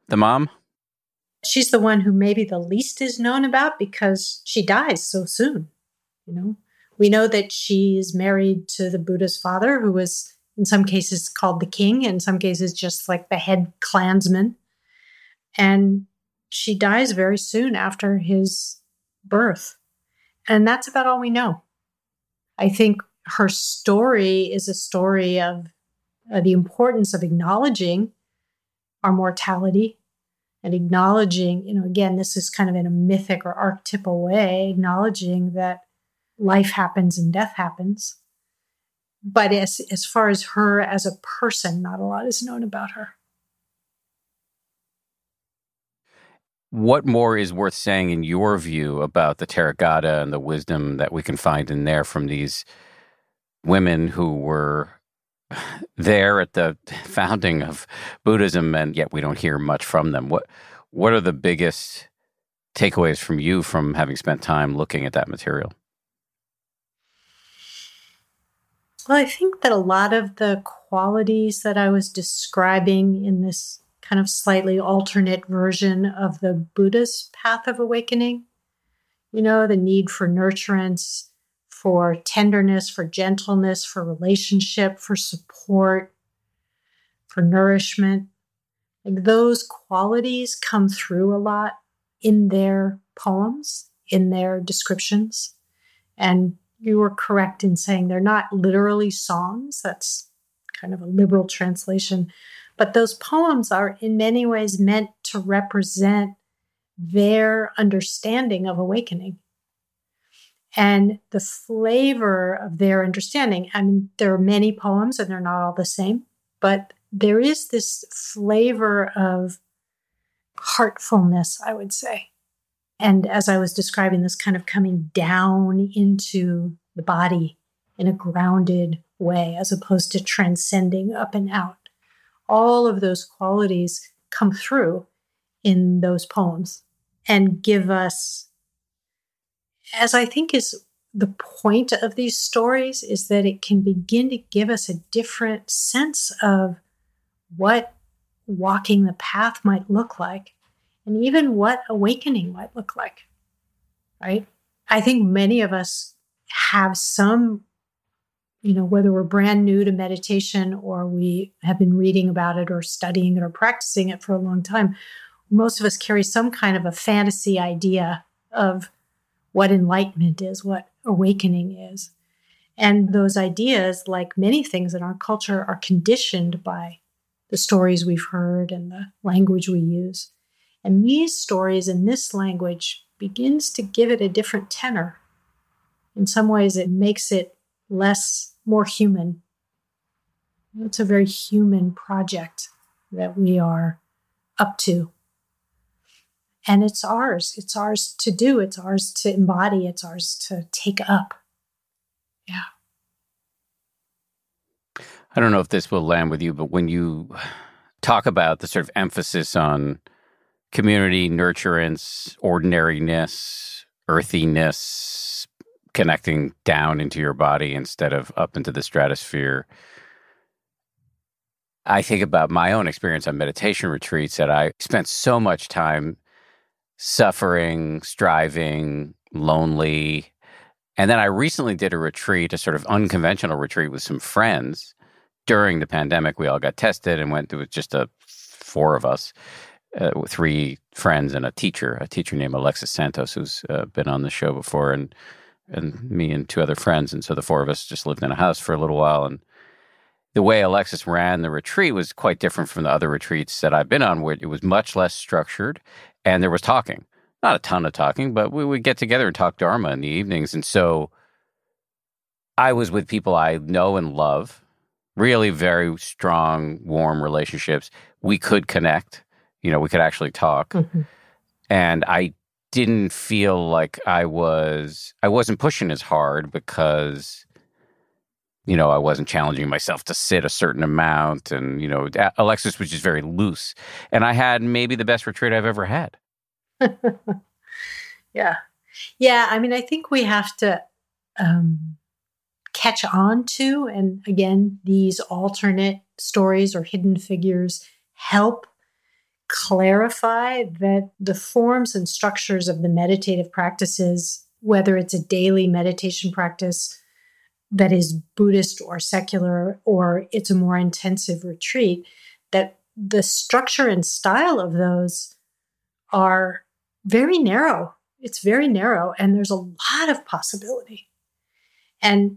the mom? She's the one who maybe the least is known about because she dies so soon. We know that she is married to the Buddha's father, who was in some cases called the king, in some cases just like the head clansman. And she dies very soon after his birth. And that's about all we know. I think her story is a story of the importance of acknowledging our mortality and acknowledging, again, this is kind of in a mythic or archetypal way, acknowledging that life happens and death happens. But as far as her as a person, not a lot is known about her. What more is worth saying in your view about the Therigatha and the wisdom that we can find in there from these women who were there at the founding of Buddhism, and yet we don't hear much from them? What are the biggest takeaways from you from having spent time looking at that material? Well, I think that a lot of the qualities that I was describing in this kind of slightly alternate version of the Buddha's path of awakening, the need for nurturance, for tenderness, for gentleness, for relationship, for support, for nourishment. Like those qualities come through a lot in their poems, in their descriptions. And you were correct in saying they're not literally songs. That's kind of a liberal translation. But those poems are in many ways meant to represent their understanding of awakening. And the flavor of their understanding, there are many poems and they're not all the same, but there is this flavor of heartfulness, I would say. And as I was describing, this kind of coming down into the body in a grounded way, as opposed to transcending up and out. All of those qualities come through in those poems and give us, as I think is the point of these stories, is that it can begin to give us a different sense of what walking the path might look like, and even what awakening might look like, right? I think many of us have some, whether we're brand new to meditation or we have been reading about it or studying it or practicing it for a long time, most of us carry some kind of a fantasy idea of what enlightenment is, what awakening is. And those ideas, like many things in our culture, are conditioned by the stories we've heard and the language we use. And these stories and this language begins to give it a different tenor. In some ways, it makes it more human. It's a very human project that we are up to. And it's ours. It's ours to do. It's ours to embody. It's ours to take up. Yeah. I don't know if this will land with you, but when you talk about the sort of emphasis on community, nurturance, ordinariness, earthiness, connecting down into your body instead of up into the stratosphere, I think about my own experience on meditation retreats that I spent so much time suffering, striving, lonely. And then I recently did a retreat, a sort of unconventional retreat with some friends. During the pandemic, we all got tested and went. It was just four of us, 3 friends and a teacher named Alexis Santos, who's been on the show before, and me and 2 other friends. And so the 4 of us just lived in a house for a little while. And the way Alexis ran the retreat was quite different from the other retreats that I've been on, where it was much less structured and there was talking. Not a ton of talking, but we would get together and talk Dharma in the evenings. And so I was with people I know and love, really very strong, warm relationships. We could connect, we could actually talk. Mm-hmm. And I didn't feel like I wasn't pushing as hard because, I wasn't challenging myself to sit a certain amount. And, Alexis was just very loose. And I had maybe the best retreat I've ever had. Yeah. Yeah. I think we have to catch on to, and again, these alternate stories or hidden figures help clarify that the forms and structures of the meditative practices, whether it's a daily meditation practice that is Buddhist or secular, or it's a more intensive retreat, that the structure and style of those are very narrow. It's very narrow, and there's a lot of possibility. And,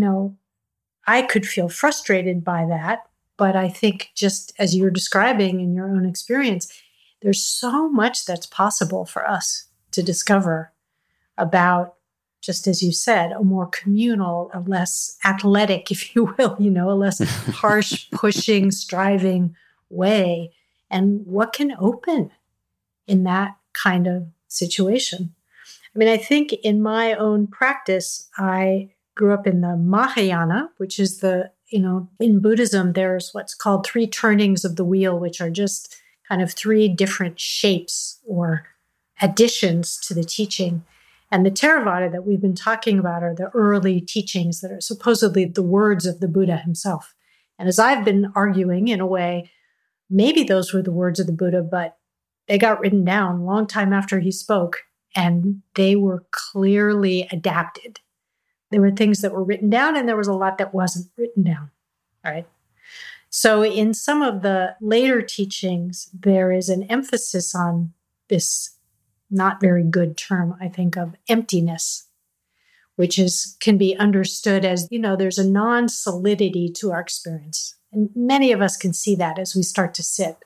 I could feel frustrated by that, but I think just as you're describing in your own experience, there's so much that's possible for us to discover about, just as you said, a more communal, a less athletic, if you will, a less harsh, pushing, striving way, and what can open in that kind of situation. I mean, I think in my own practice, I grew up in the Mahayana, which is in Buddhism, there's what's called 3 turnings of the wheel, which are just kind of 3 different shapes or additions to the teaching. And the Theravada that we've been talking about are the early teachings that are supposedly the words of the Buddha himself. And as I've been arguing, in a way, maybe those were the words of the Buddha, but they got written down a long time after he spoke, and they were clearly adapted. There were things that were written down, and there was a lot that wasn't written down. All right. So in some of the later teachings, there is an emphasis on this not very good term, I think, of emptiness, which can be understood as, there's a non-solidity to our experience. And many of us can see that as we start to sit,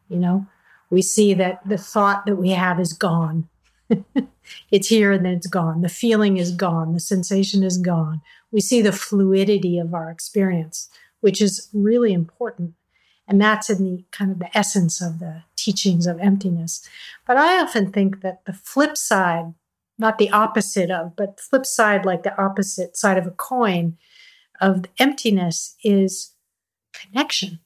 We see that the thought that we have is gone. It's here and then it's gone. The feeling is gone. The sensation is gone. We see the fluidity of our experience, which is really important. And that's in the kind of the essence of the teachings of emptiness. But I often think that the flip side, not the opposite of, but the flip side, like the opposite side of a coin of emptiness, is connection.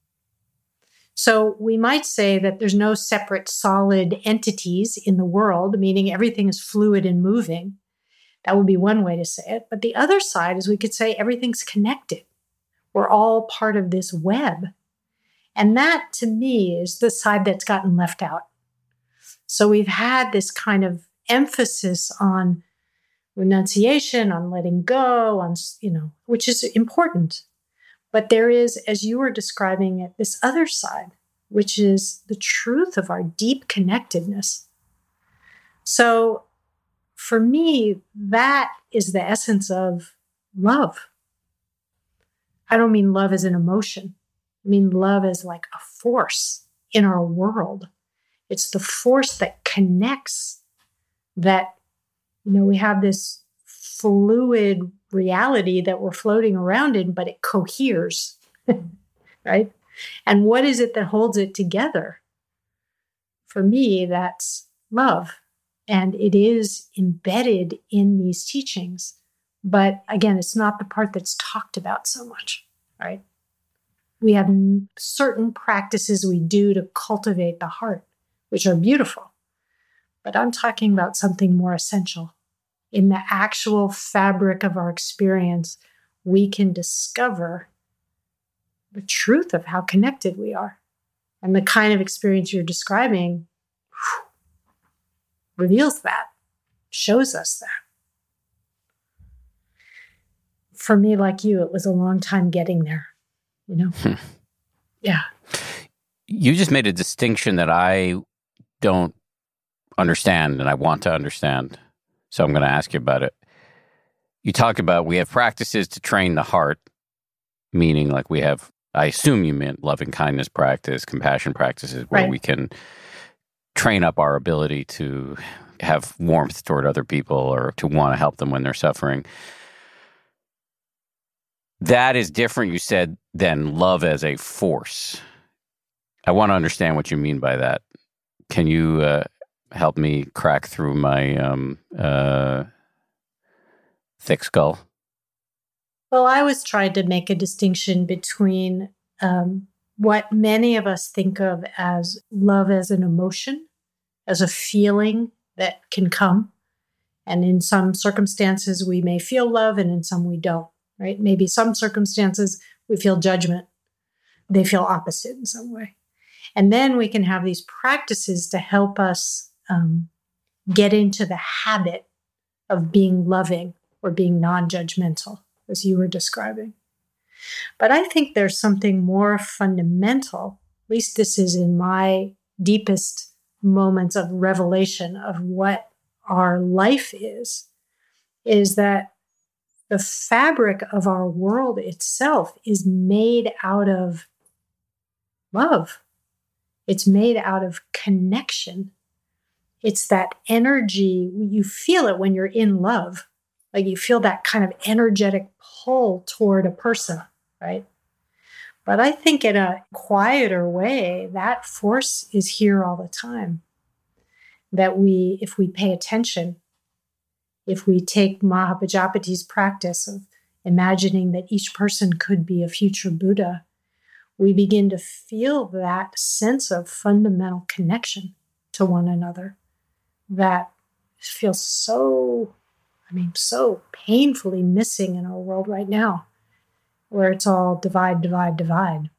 So we might say that there's no separate solid entities in the world, meaning everything is fluid and moving. That would be one way to say it. But the other side is we could say everything's connected. We're all part of this web. And that, to me, is the side that's gotten left out. So we've had this kind of emphasis on renunciation, on letting go, on, which is important. But there is, as you were describing it, this other side, which is the truth of our deep connectedness. So for me, that is the essence of love. I don't mean love as an emotion. I mean love as like a force in our world. It's the force that connects, that, we have this fluid reality that we're floating around in, but it coheres, right? And what is it that holds it together? For me, that's love. And it is embedded in these teachings. But again, it's not the part that's talked about so much, right? We have certain practices we do to cultivate the heart, which are beautiful. But I'm talking about something more essential. In the actual fabric of our experience, we can discover the truth of how connected we are. And the kind of experience you're describing reveals that, shows us that. For me, like you, it was a long time getting there, Yeah. You just made a distinction that I don't understand and I want to understand. So I'm going to ask you about it. You talk about we have practices to train the heart, meaning like we have, I assume you meant loving kindness practice, compassion practices, where Right. we can train up our ability to have warmth toward other people or to want to help them when they're suffering. That is different, you said, than love as a force. I want to understand what you mean by that. Can you help me crack through my thick skull? Well, I was trying to make a distinction between what many of us think of as love as an emotion, as a feeling that can come. And in some circumstances, we may feel love, and in some we don't, right? Maybe some circumstances we feel judgment. They feel opposite in some way. And then we can have these practices to help us get into the habit of being loving or being non-judgmental, as you were describing. But I think there's something more fundamental, at least this is in my deepest moments of revelation of what our life is that the fabric of our world itself is made out of love. It's made out of connection. It's that energy. You feel it when you're in love. Like you feel that kind of energetic pull toward a person, right? But I think in a quieter way, that force is here all the time. That if we pay attention, if we take Mahapajapati's practice of imagining that each person could be a future Buddha, we begin to feel that sense of fundamental connection to one another that feels so painfully missing in our world right now, where it's all divide, divide, divide.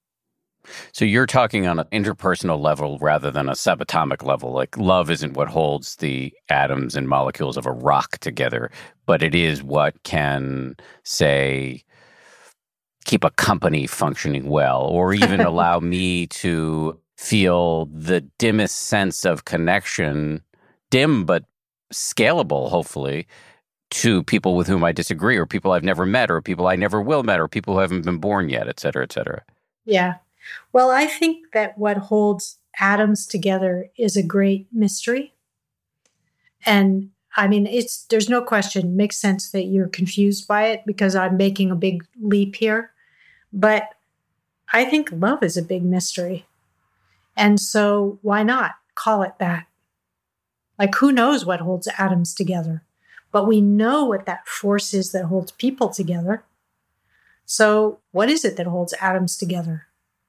So you're talking on an interpersonal level rather than a subatomic level. Like love isn't what holds the atoms and molecules of a rock together, but it is what can, say, keep a company functioning well, or even allow me to feel the dimmest sense of connection, dim but scalable, hopefully, to people with whom I disagree, or people I've never met, or people I never will met, or people who haven't been born yet, et cetera, et cetera. Yeah. Well, I think that what holds atoms together is a great mystery. And I mean, there's no question, it makes sense that you're confused by it because I'm making a big leap here. But I think love is a big mystery. And so why not call it that? Like, who knows what holds atoms together? But we know what that force is that holds people together. So what is it that holds atoms together?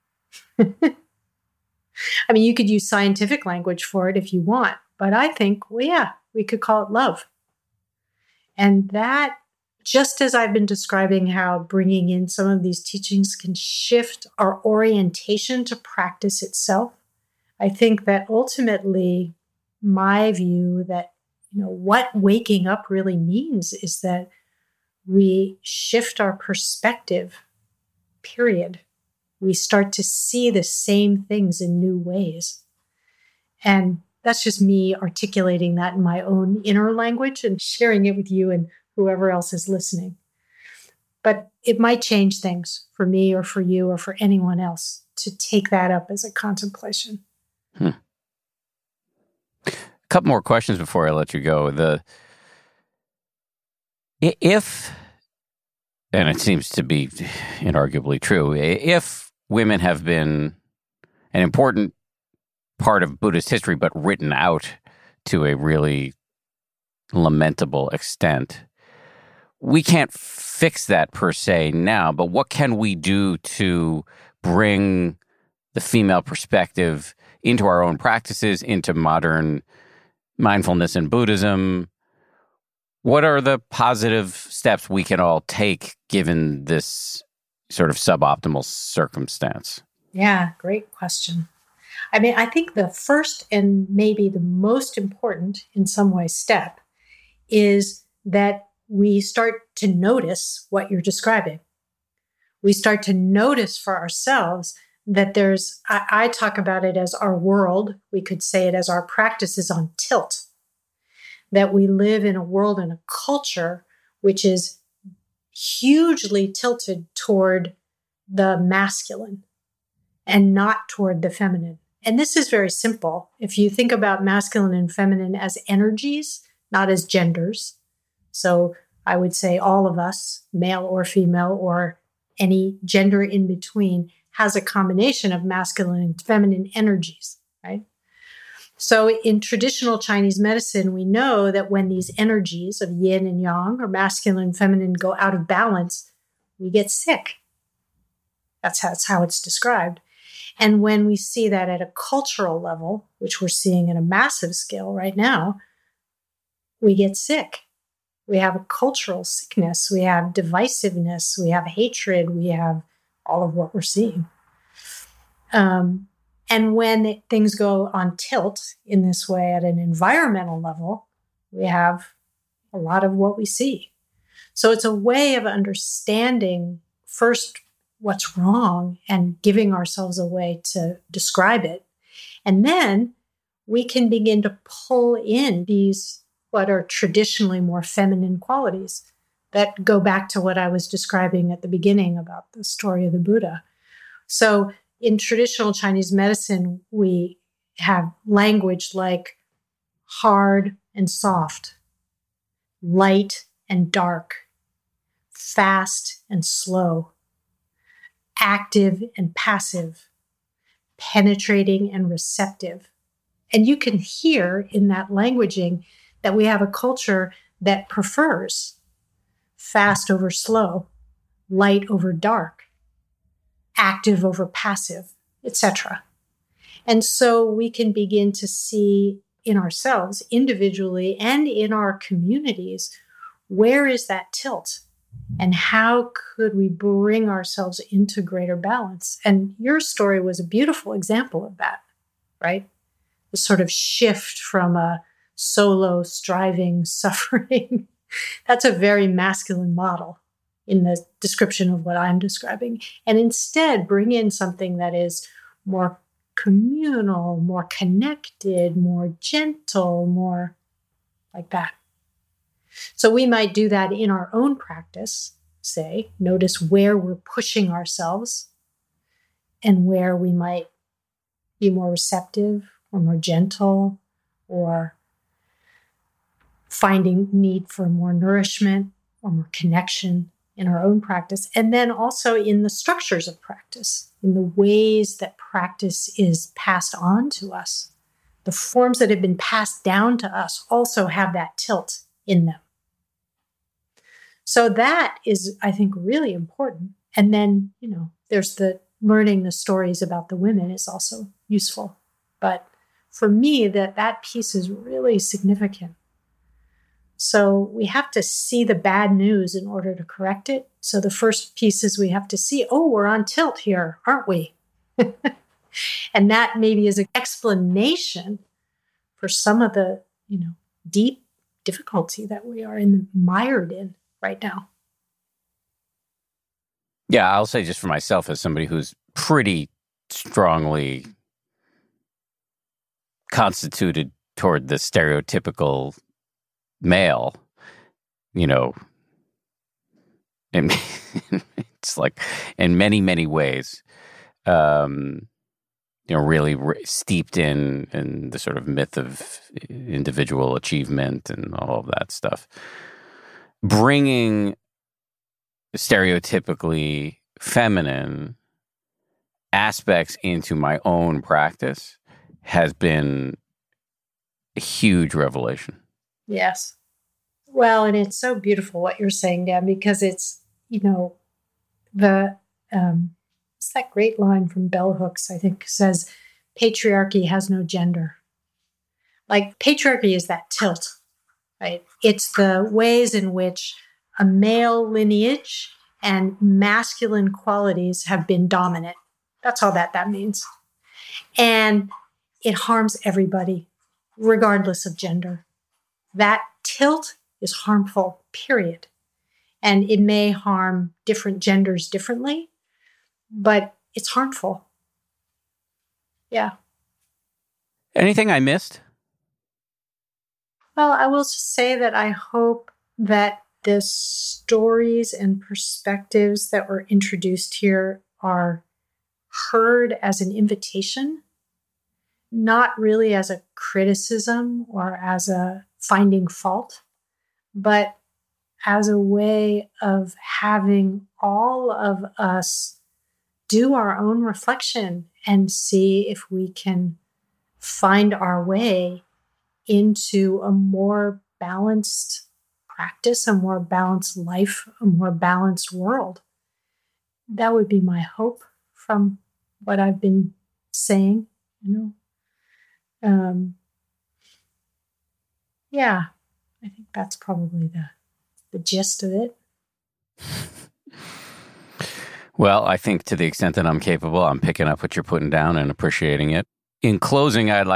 I mean, you could use scientific language for it if you want, but I think, well, yeah, we could call it love. And that, just as I've been describing how bringing in some of these teachings can shift our orientation to practice itself, I think that ultimately my view that, what waking up really means is that we shift our perspective, period. We start to see the same things in new ways. And that's just me articulating that in my own inner language and sharing it with you and whoever else is listening. But it might change things for me or for you or for anyone else to take that up as a contemplation. A couple more questions before I let you go. If, and it seems to be inarguably true, if women have been an important part of Buddhist history, but written out to a really lamentable extent, we can't fix that per se now, but what can we do to bring the female perspective into our own practices, into modern mindfulness and Buddhism? What are the positive steps we can all take given this sort of suboptimal circumstance? Yeah, great question. I mean, I think the first and maybe the most important in some way step is that we start to notice what you're describing. We start to notice for ourselves that I talk about it as our world. We could say it as our practice is on tilt. That we live in a world and a culture which is hugely tilted toward the masculine and not toward the feminine. And this is very simple. If you think about masculine and feminine as energies, not as genders. So I would say all of us, male or female or any gender in between, has a combination of masculine and feminine energies, right? So in traditional Chinese medicine, we know that when these energies of yin and yang or masculine and feminine go out of balance, we get sick. That's how it's described. And when we see that at a cultural level, which we're seeing at a massive scale right now, we get sick. We have a cultural sickness. We have divisiveness. We have hatred. We have all of what we're seeing. And when things go on tilt in this way at an environmental level, we have a lot of what we see. So it's a way of understanding first what's wrong and giving ourselves a way to describe it. And then we can begin to pull in these, what are traditionally more feminine qualities that go back to what I was describing at the beginning about the story of the Buddha. So in traditional Chinese medicine, we have language like hard and soft, light and dark, fast and slow, active and passive, penetrating and receptive. And you can hear in that languaging that we have a culture that prefers fast over slow, light over dark, active over passive, etc. And so we can begin to see in ourselves individually and in our communities, where is that tilt? And how could we bring ourselves into greater balance? And your story was a beautiful example of that, right? The sort of shift from a solo, striving, suffering. That's a very masculine model in the description of what I'm describing. And instead bring in something that is more communal, more connected, more gentle, more like that. So we might do that in our own practice, say, notice where we're pushing ourselves and where we might be more receptive or more gentle or finding need for more nourishment or more connection in our own practice. And then also in the structures of practice, in the ways that practice is passed on to us. The forms that have been passed down to us also have that tilt in them. So that is, I think, really important. And then, there's the learning the stories about the women is also useful. But for me, that piece is really significant. So we have to see the bad news in order to correct it. So the first piece is we have to see, we're on tilt here, aren't we? And that maybe is an explanation for some of the, deep difficulty that we are mired in right now. Yeah, I'll say just for myself as somebody who's pretty strongly constituted toward the stereotypical male, and it's like in many, many ways, really steeped in the sort of myth of individual achievement and all of that stuff. Bringing stereotypically feminine aspects into my own practice has been a huge revelation. Yes. Well, and it's so beautiful what you're saying, Dan, because it's, it's that great line from Bell Hooks, I think, says, patriarchy has no gender. Like patriarchy is that tilt, right? It's the ways in which a male lineage and masculine qualities have been dominant. That's all that means. And it harms everybody, regardless of gender. That tilt is harmful, period. And it may harm different genders differently, but it's harmful. Yeah. Anything I missed? Well, I will just say that I hope that the stories and perspectives that were introduced here are heard as an invitation, not really as a criticism or as a finding fault, but as a way of having all of us do our own reflection and see if we can find our way into a more balanced practice, a more balanced life, a more balanced world. That would be my hope from what I've been saying, Yeah, I think that's probably the gist of it. Well, I think to the extent that I'm capable, I'm picking up what you're putting down and appreciating it. In closing, I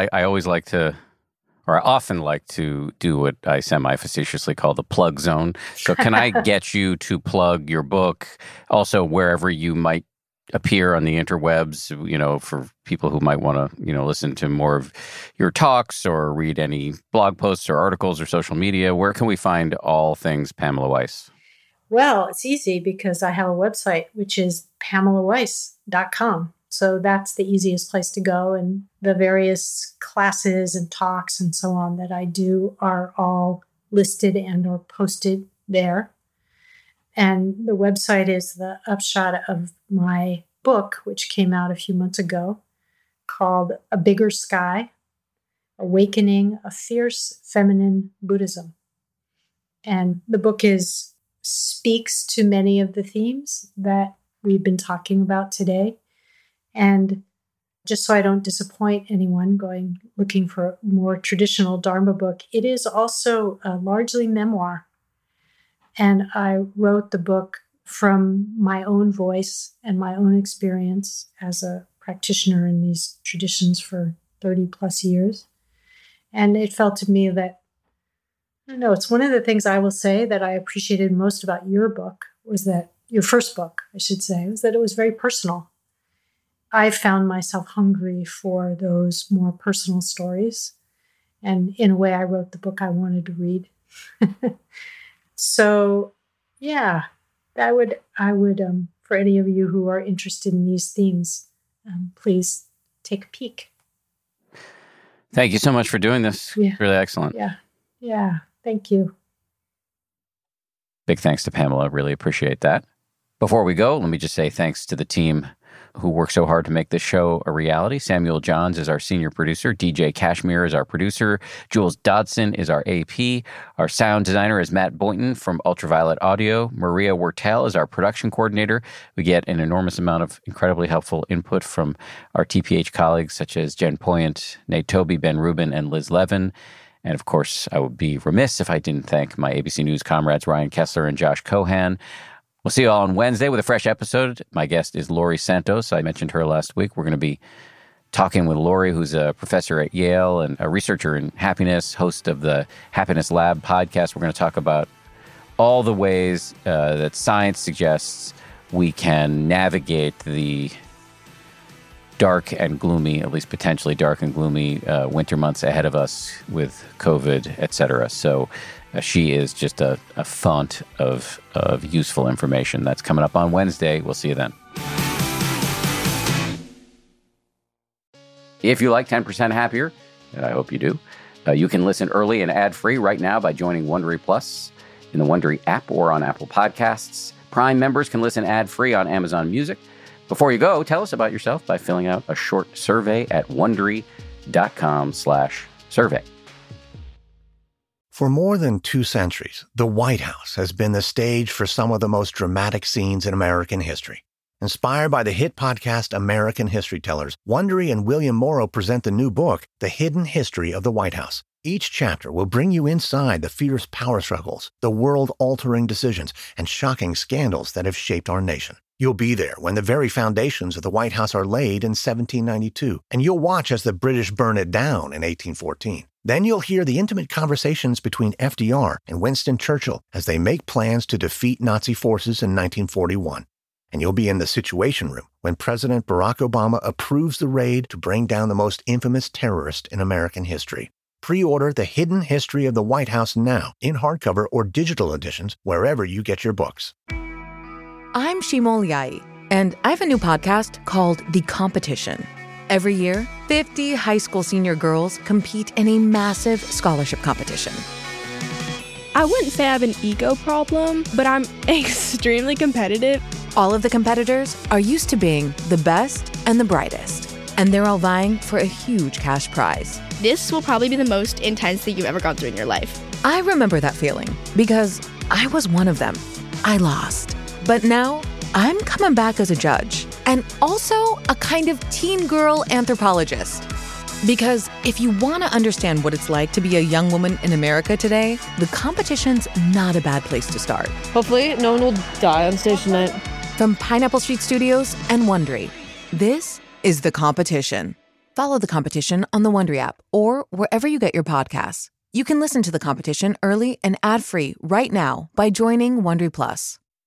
often like to do what I semi-facetiously call the plug zone. So can I get you to plug your book, also wherever you might appear on the interwebs, for people who might want to, listen to more of your talks or read any blog posts or articles or social media? Where can we find all things Pamela Weiss? Well, it's easy because I have a website, which is PamelaWeiss.com. So that's the easiest place to go. And the various classes and talks and so on that I do are all listed and or posted there. And the website is the upshot of my book, which came out a few months ago, called A Bigger Sky, Awakening a Fierce Feminine Buddhism. And the book speaks to many of the themes that we've been talking about today. And just so I don't disappoint anyone looking for a more traditional Dharma book, it is also largely memoir. And I wrote the book from my own voice and my own experience as a practitioner in these traditions for 30 plus years. And it felt to me that, I don't know, it's one of the things I will say that I appreciated most about your book your first book, I should say, was that it was very personal. I found myself hungry for those more personal stories. And in a way, I wrote the book I wanted to read. So, yeah, I would, for any of you who are interested in these themes, please take a peek. Thank you so much for doing this. Yeah. Really excellent. Yeah. Thank you. Big thanks to Pamela. Really appreciate that. Before we go, let me just say thanks to the team who worked so hard to make this show a reality. Samuel Johns is our senior producer. DJ Kashmir is our producer. Jules Dodson is our AP. Our sound designer is Matt Boynton from Ultraviolet Audio. Maria Wertel is our production coordinator. We get an enormous amount of incredibly helpful input from our TPH colleagues such as Jen Poyant, Nate Toby, Ben Rubin, and Liz Levin. And of course, I would be remiss if I didn't thank my ABC News comrades Ryan Kessler and Josh Cohan. We'll see you all on Wednesday with a fresh episode. My guest is Laurie Santos. I mentioned her last week. We're going to be talking with Laurie, who's a professor at Yale and a researcher in happiness, host of the Happiness Lab podcast. We're going to talk about all the ways that science suggests we can navigate the dark and gloomy, at least potentially dark and gloomy winter months ahead of us with COVID, et cetera. So she is just a font of useful information. That's coming up on Wednesday. We'll see you then. If you like 10% Happier, and I hope you do, you can listen early and ad-free right now by joining Wondery Plus in the Wondery app or on Apple Podcasts. Prime members can listen ad-free on Amazon Music. Before you go, tell us about yourself by filling out a short survey at Wondery.com/survey. For more than 2 centuries, the White House has been the stage for some of the most dramatic scenes in American history. Inspired by the hit podcast American History Tellers, Wondery and William Morrow present the new book, The Hidden History of the White House. Each chapter will bring you inside the fierce power struggles, the world-altering decisions, and shocking scandals that have shaped our nation. You'll be there when the very foundations of the White House are laid in 1792, and you'll watch as the British burn it down in 1814. Then you'll hear the intimate conversations between FDR and Winston Churchill as they make plans to defeat Nazi forces in 1941. And you'll be in the Situation Room when President Barack Obama approves the raid to bring down the most infamous terrorist in American history. Pre-order The Hidden History of the White House now in hardcover or digital editions wherever you get your books. I'm Shimol Yai, and I have a new podcast called The Competition. Every year, 50 high school senior girls compete in a massive scholarship competition. I wouldn't say I have an ego problem, but I'm extremely competitive. All of the competitors are used to being the best and the brightest, and they're all vying for a huge cash prize. This will probably be the most intense thing you've ever gone through in your life. I remember that feeling because I was one of them. I lost. But now, I'm coming back as a judge and also a kind of teen girl anthropologist. Because if you want to understand what it's like to be a young woman in America today, the competition's not a bad place to start. Hopefully, no one will die on stage tonight. From Pineapple Street Studios and Wondery, this is The Competition. Follow The Competition on the Wondery app or wherever you get your podcasts. You can listen to The Competition early and ad-free right now by joining Wondery Plus.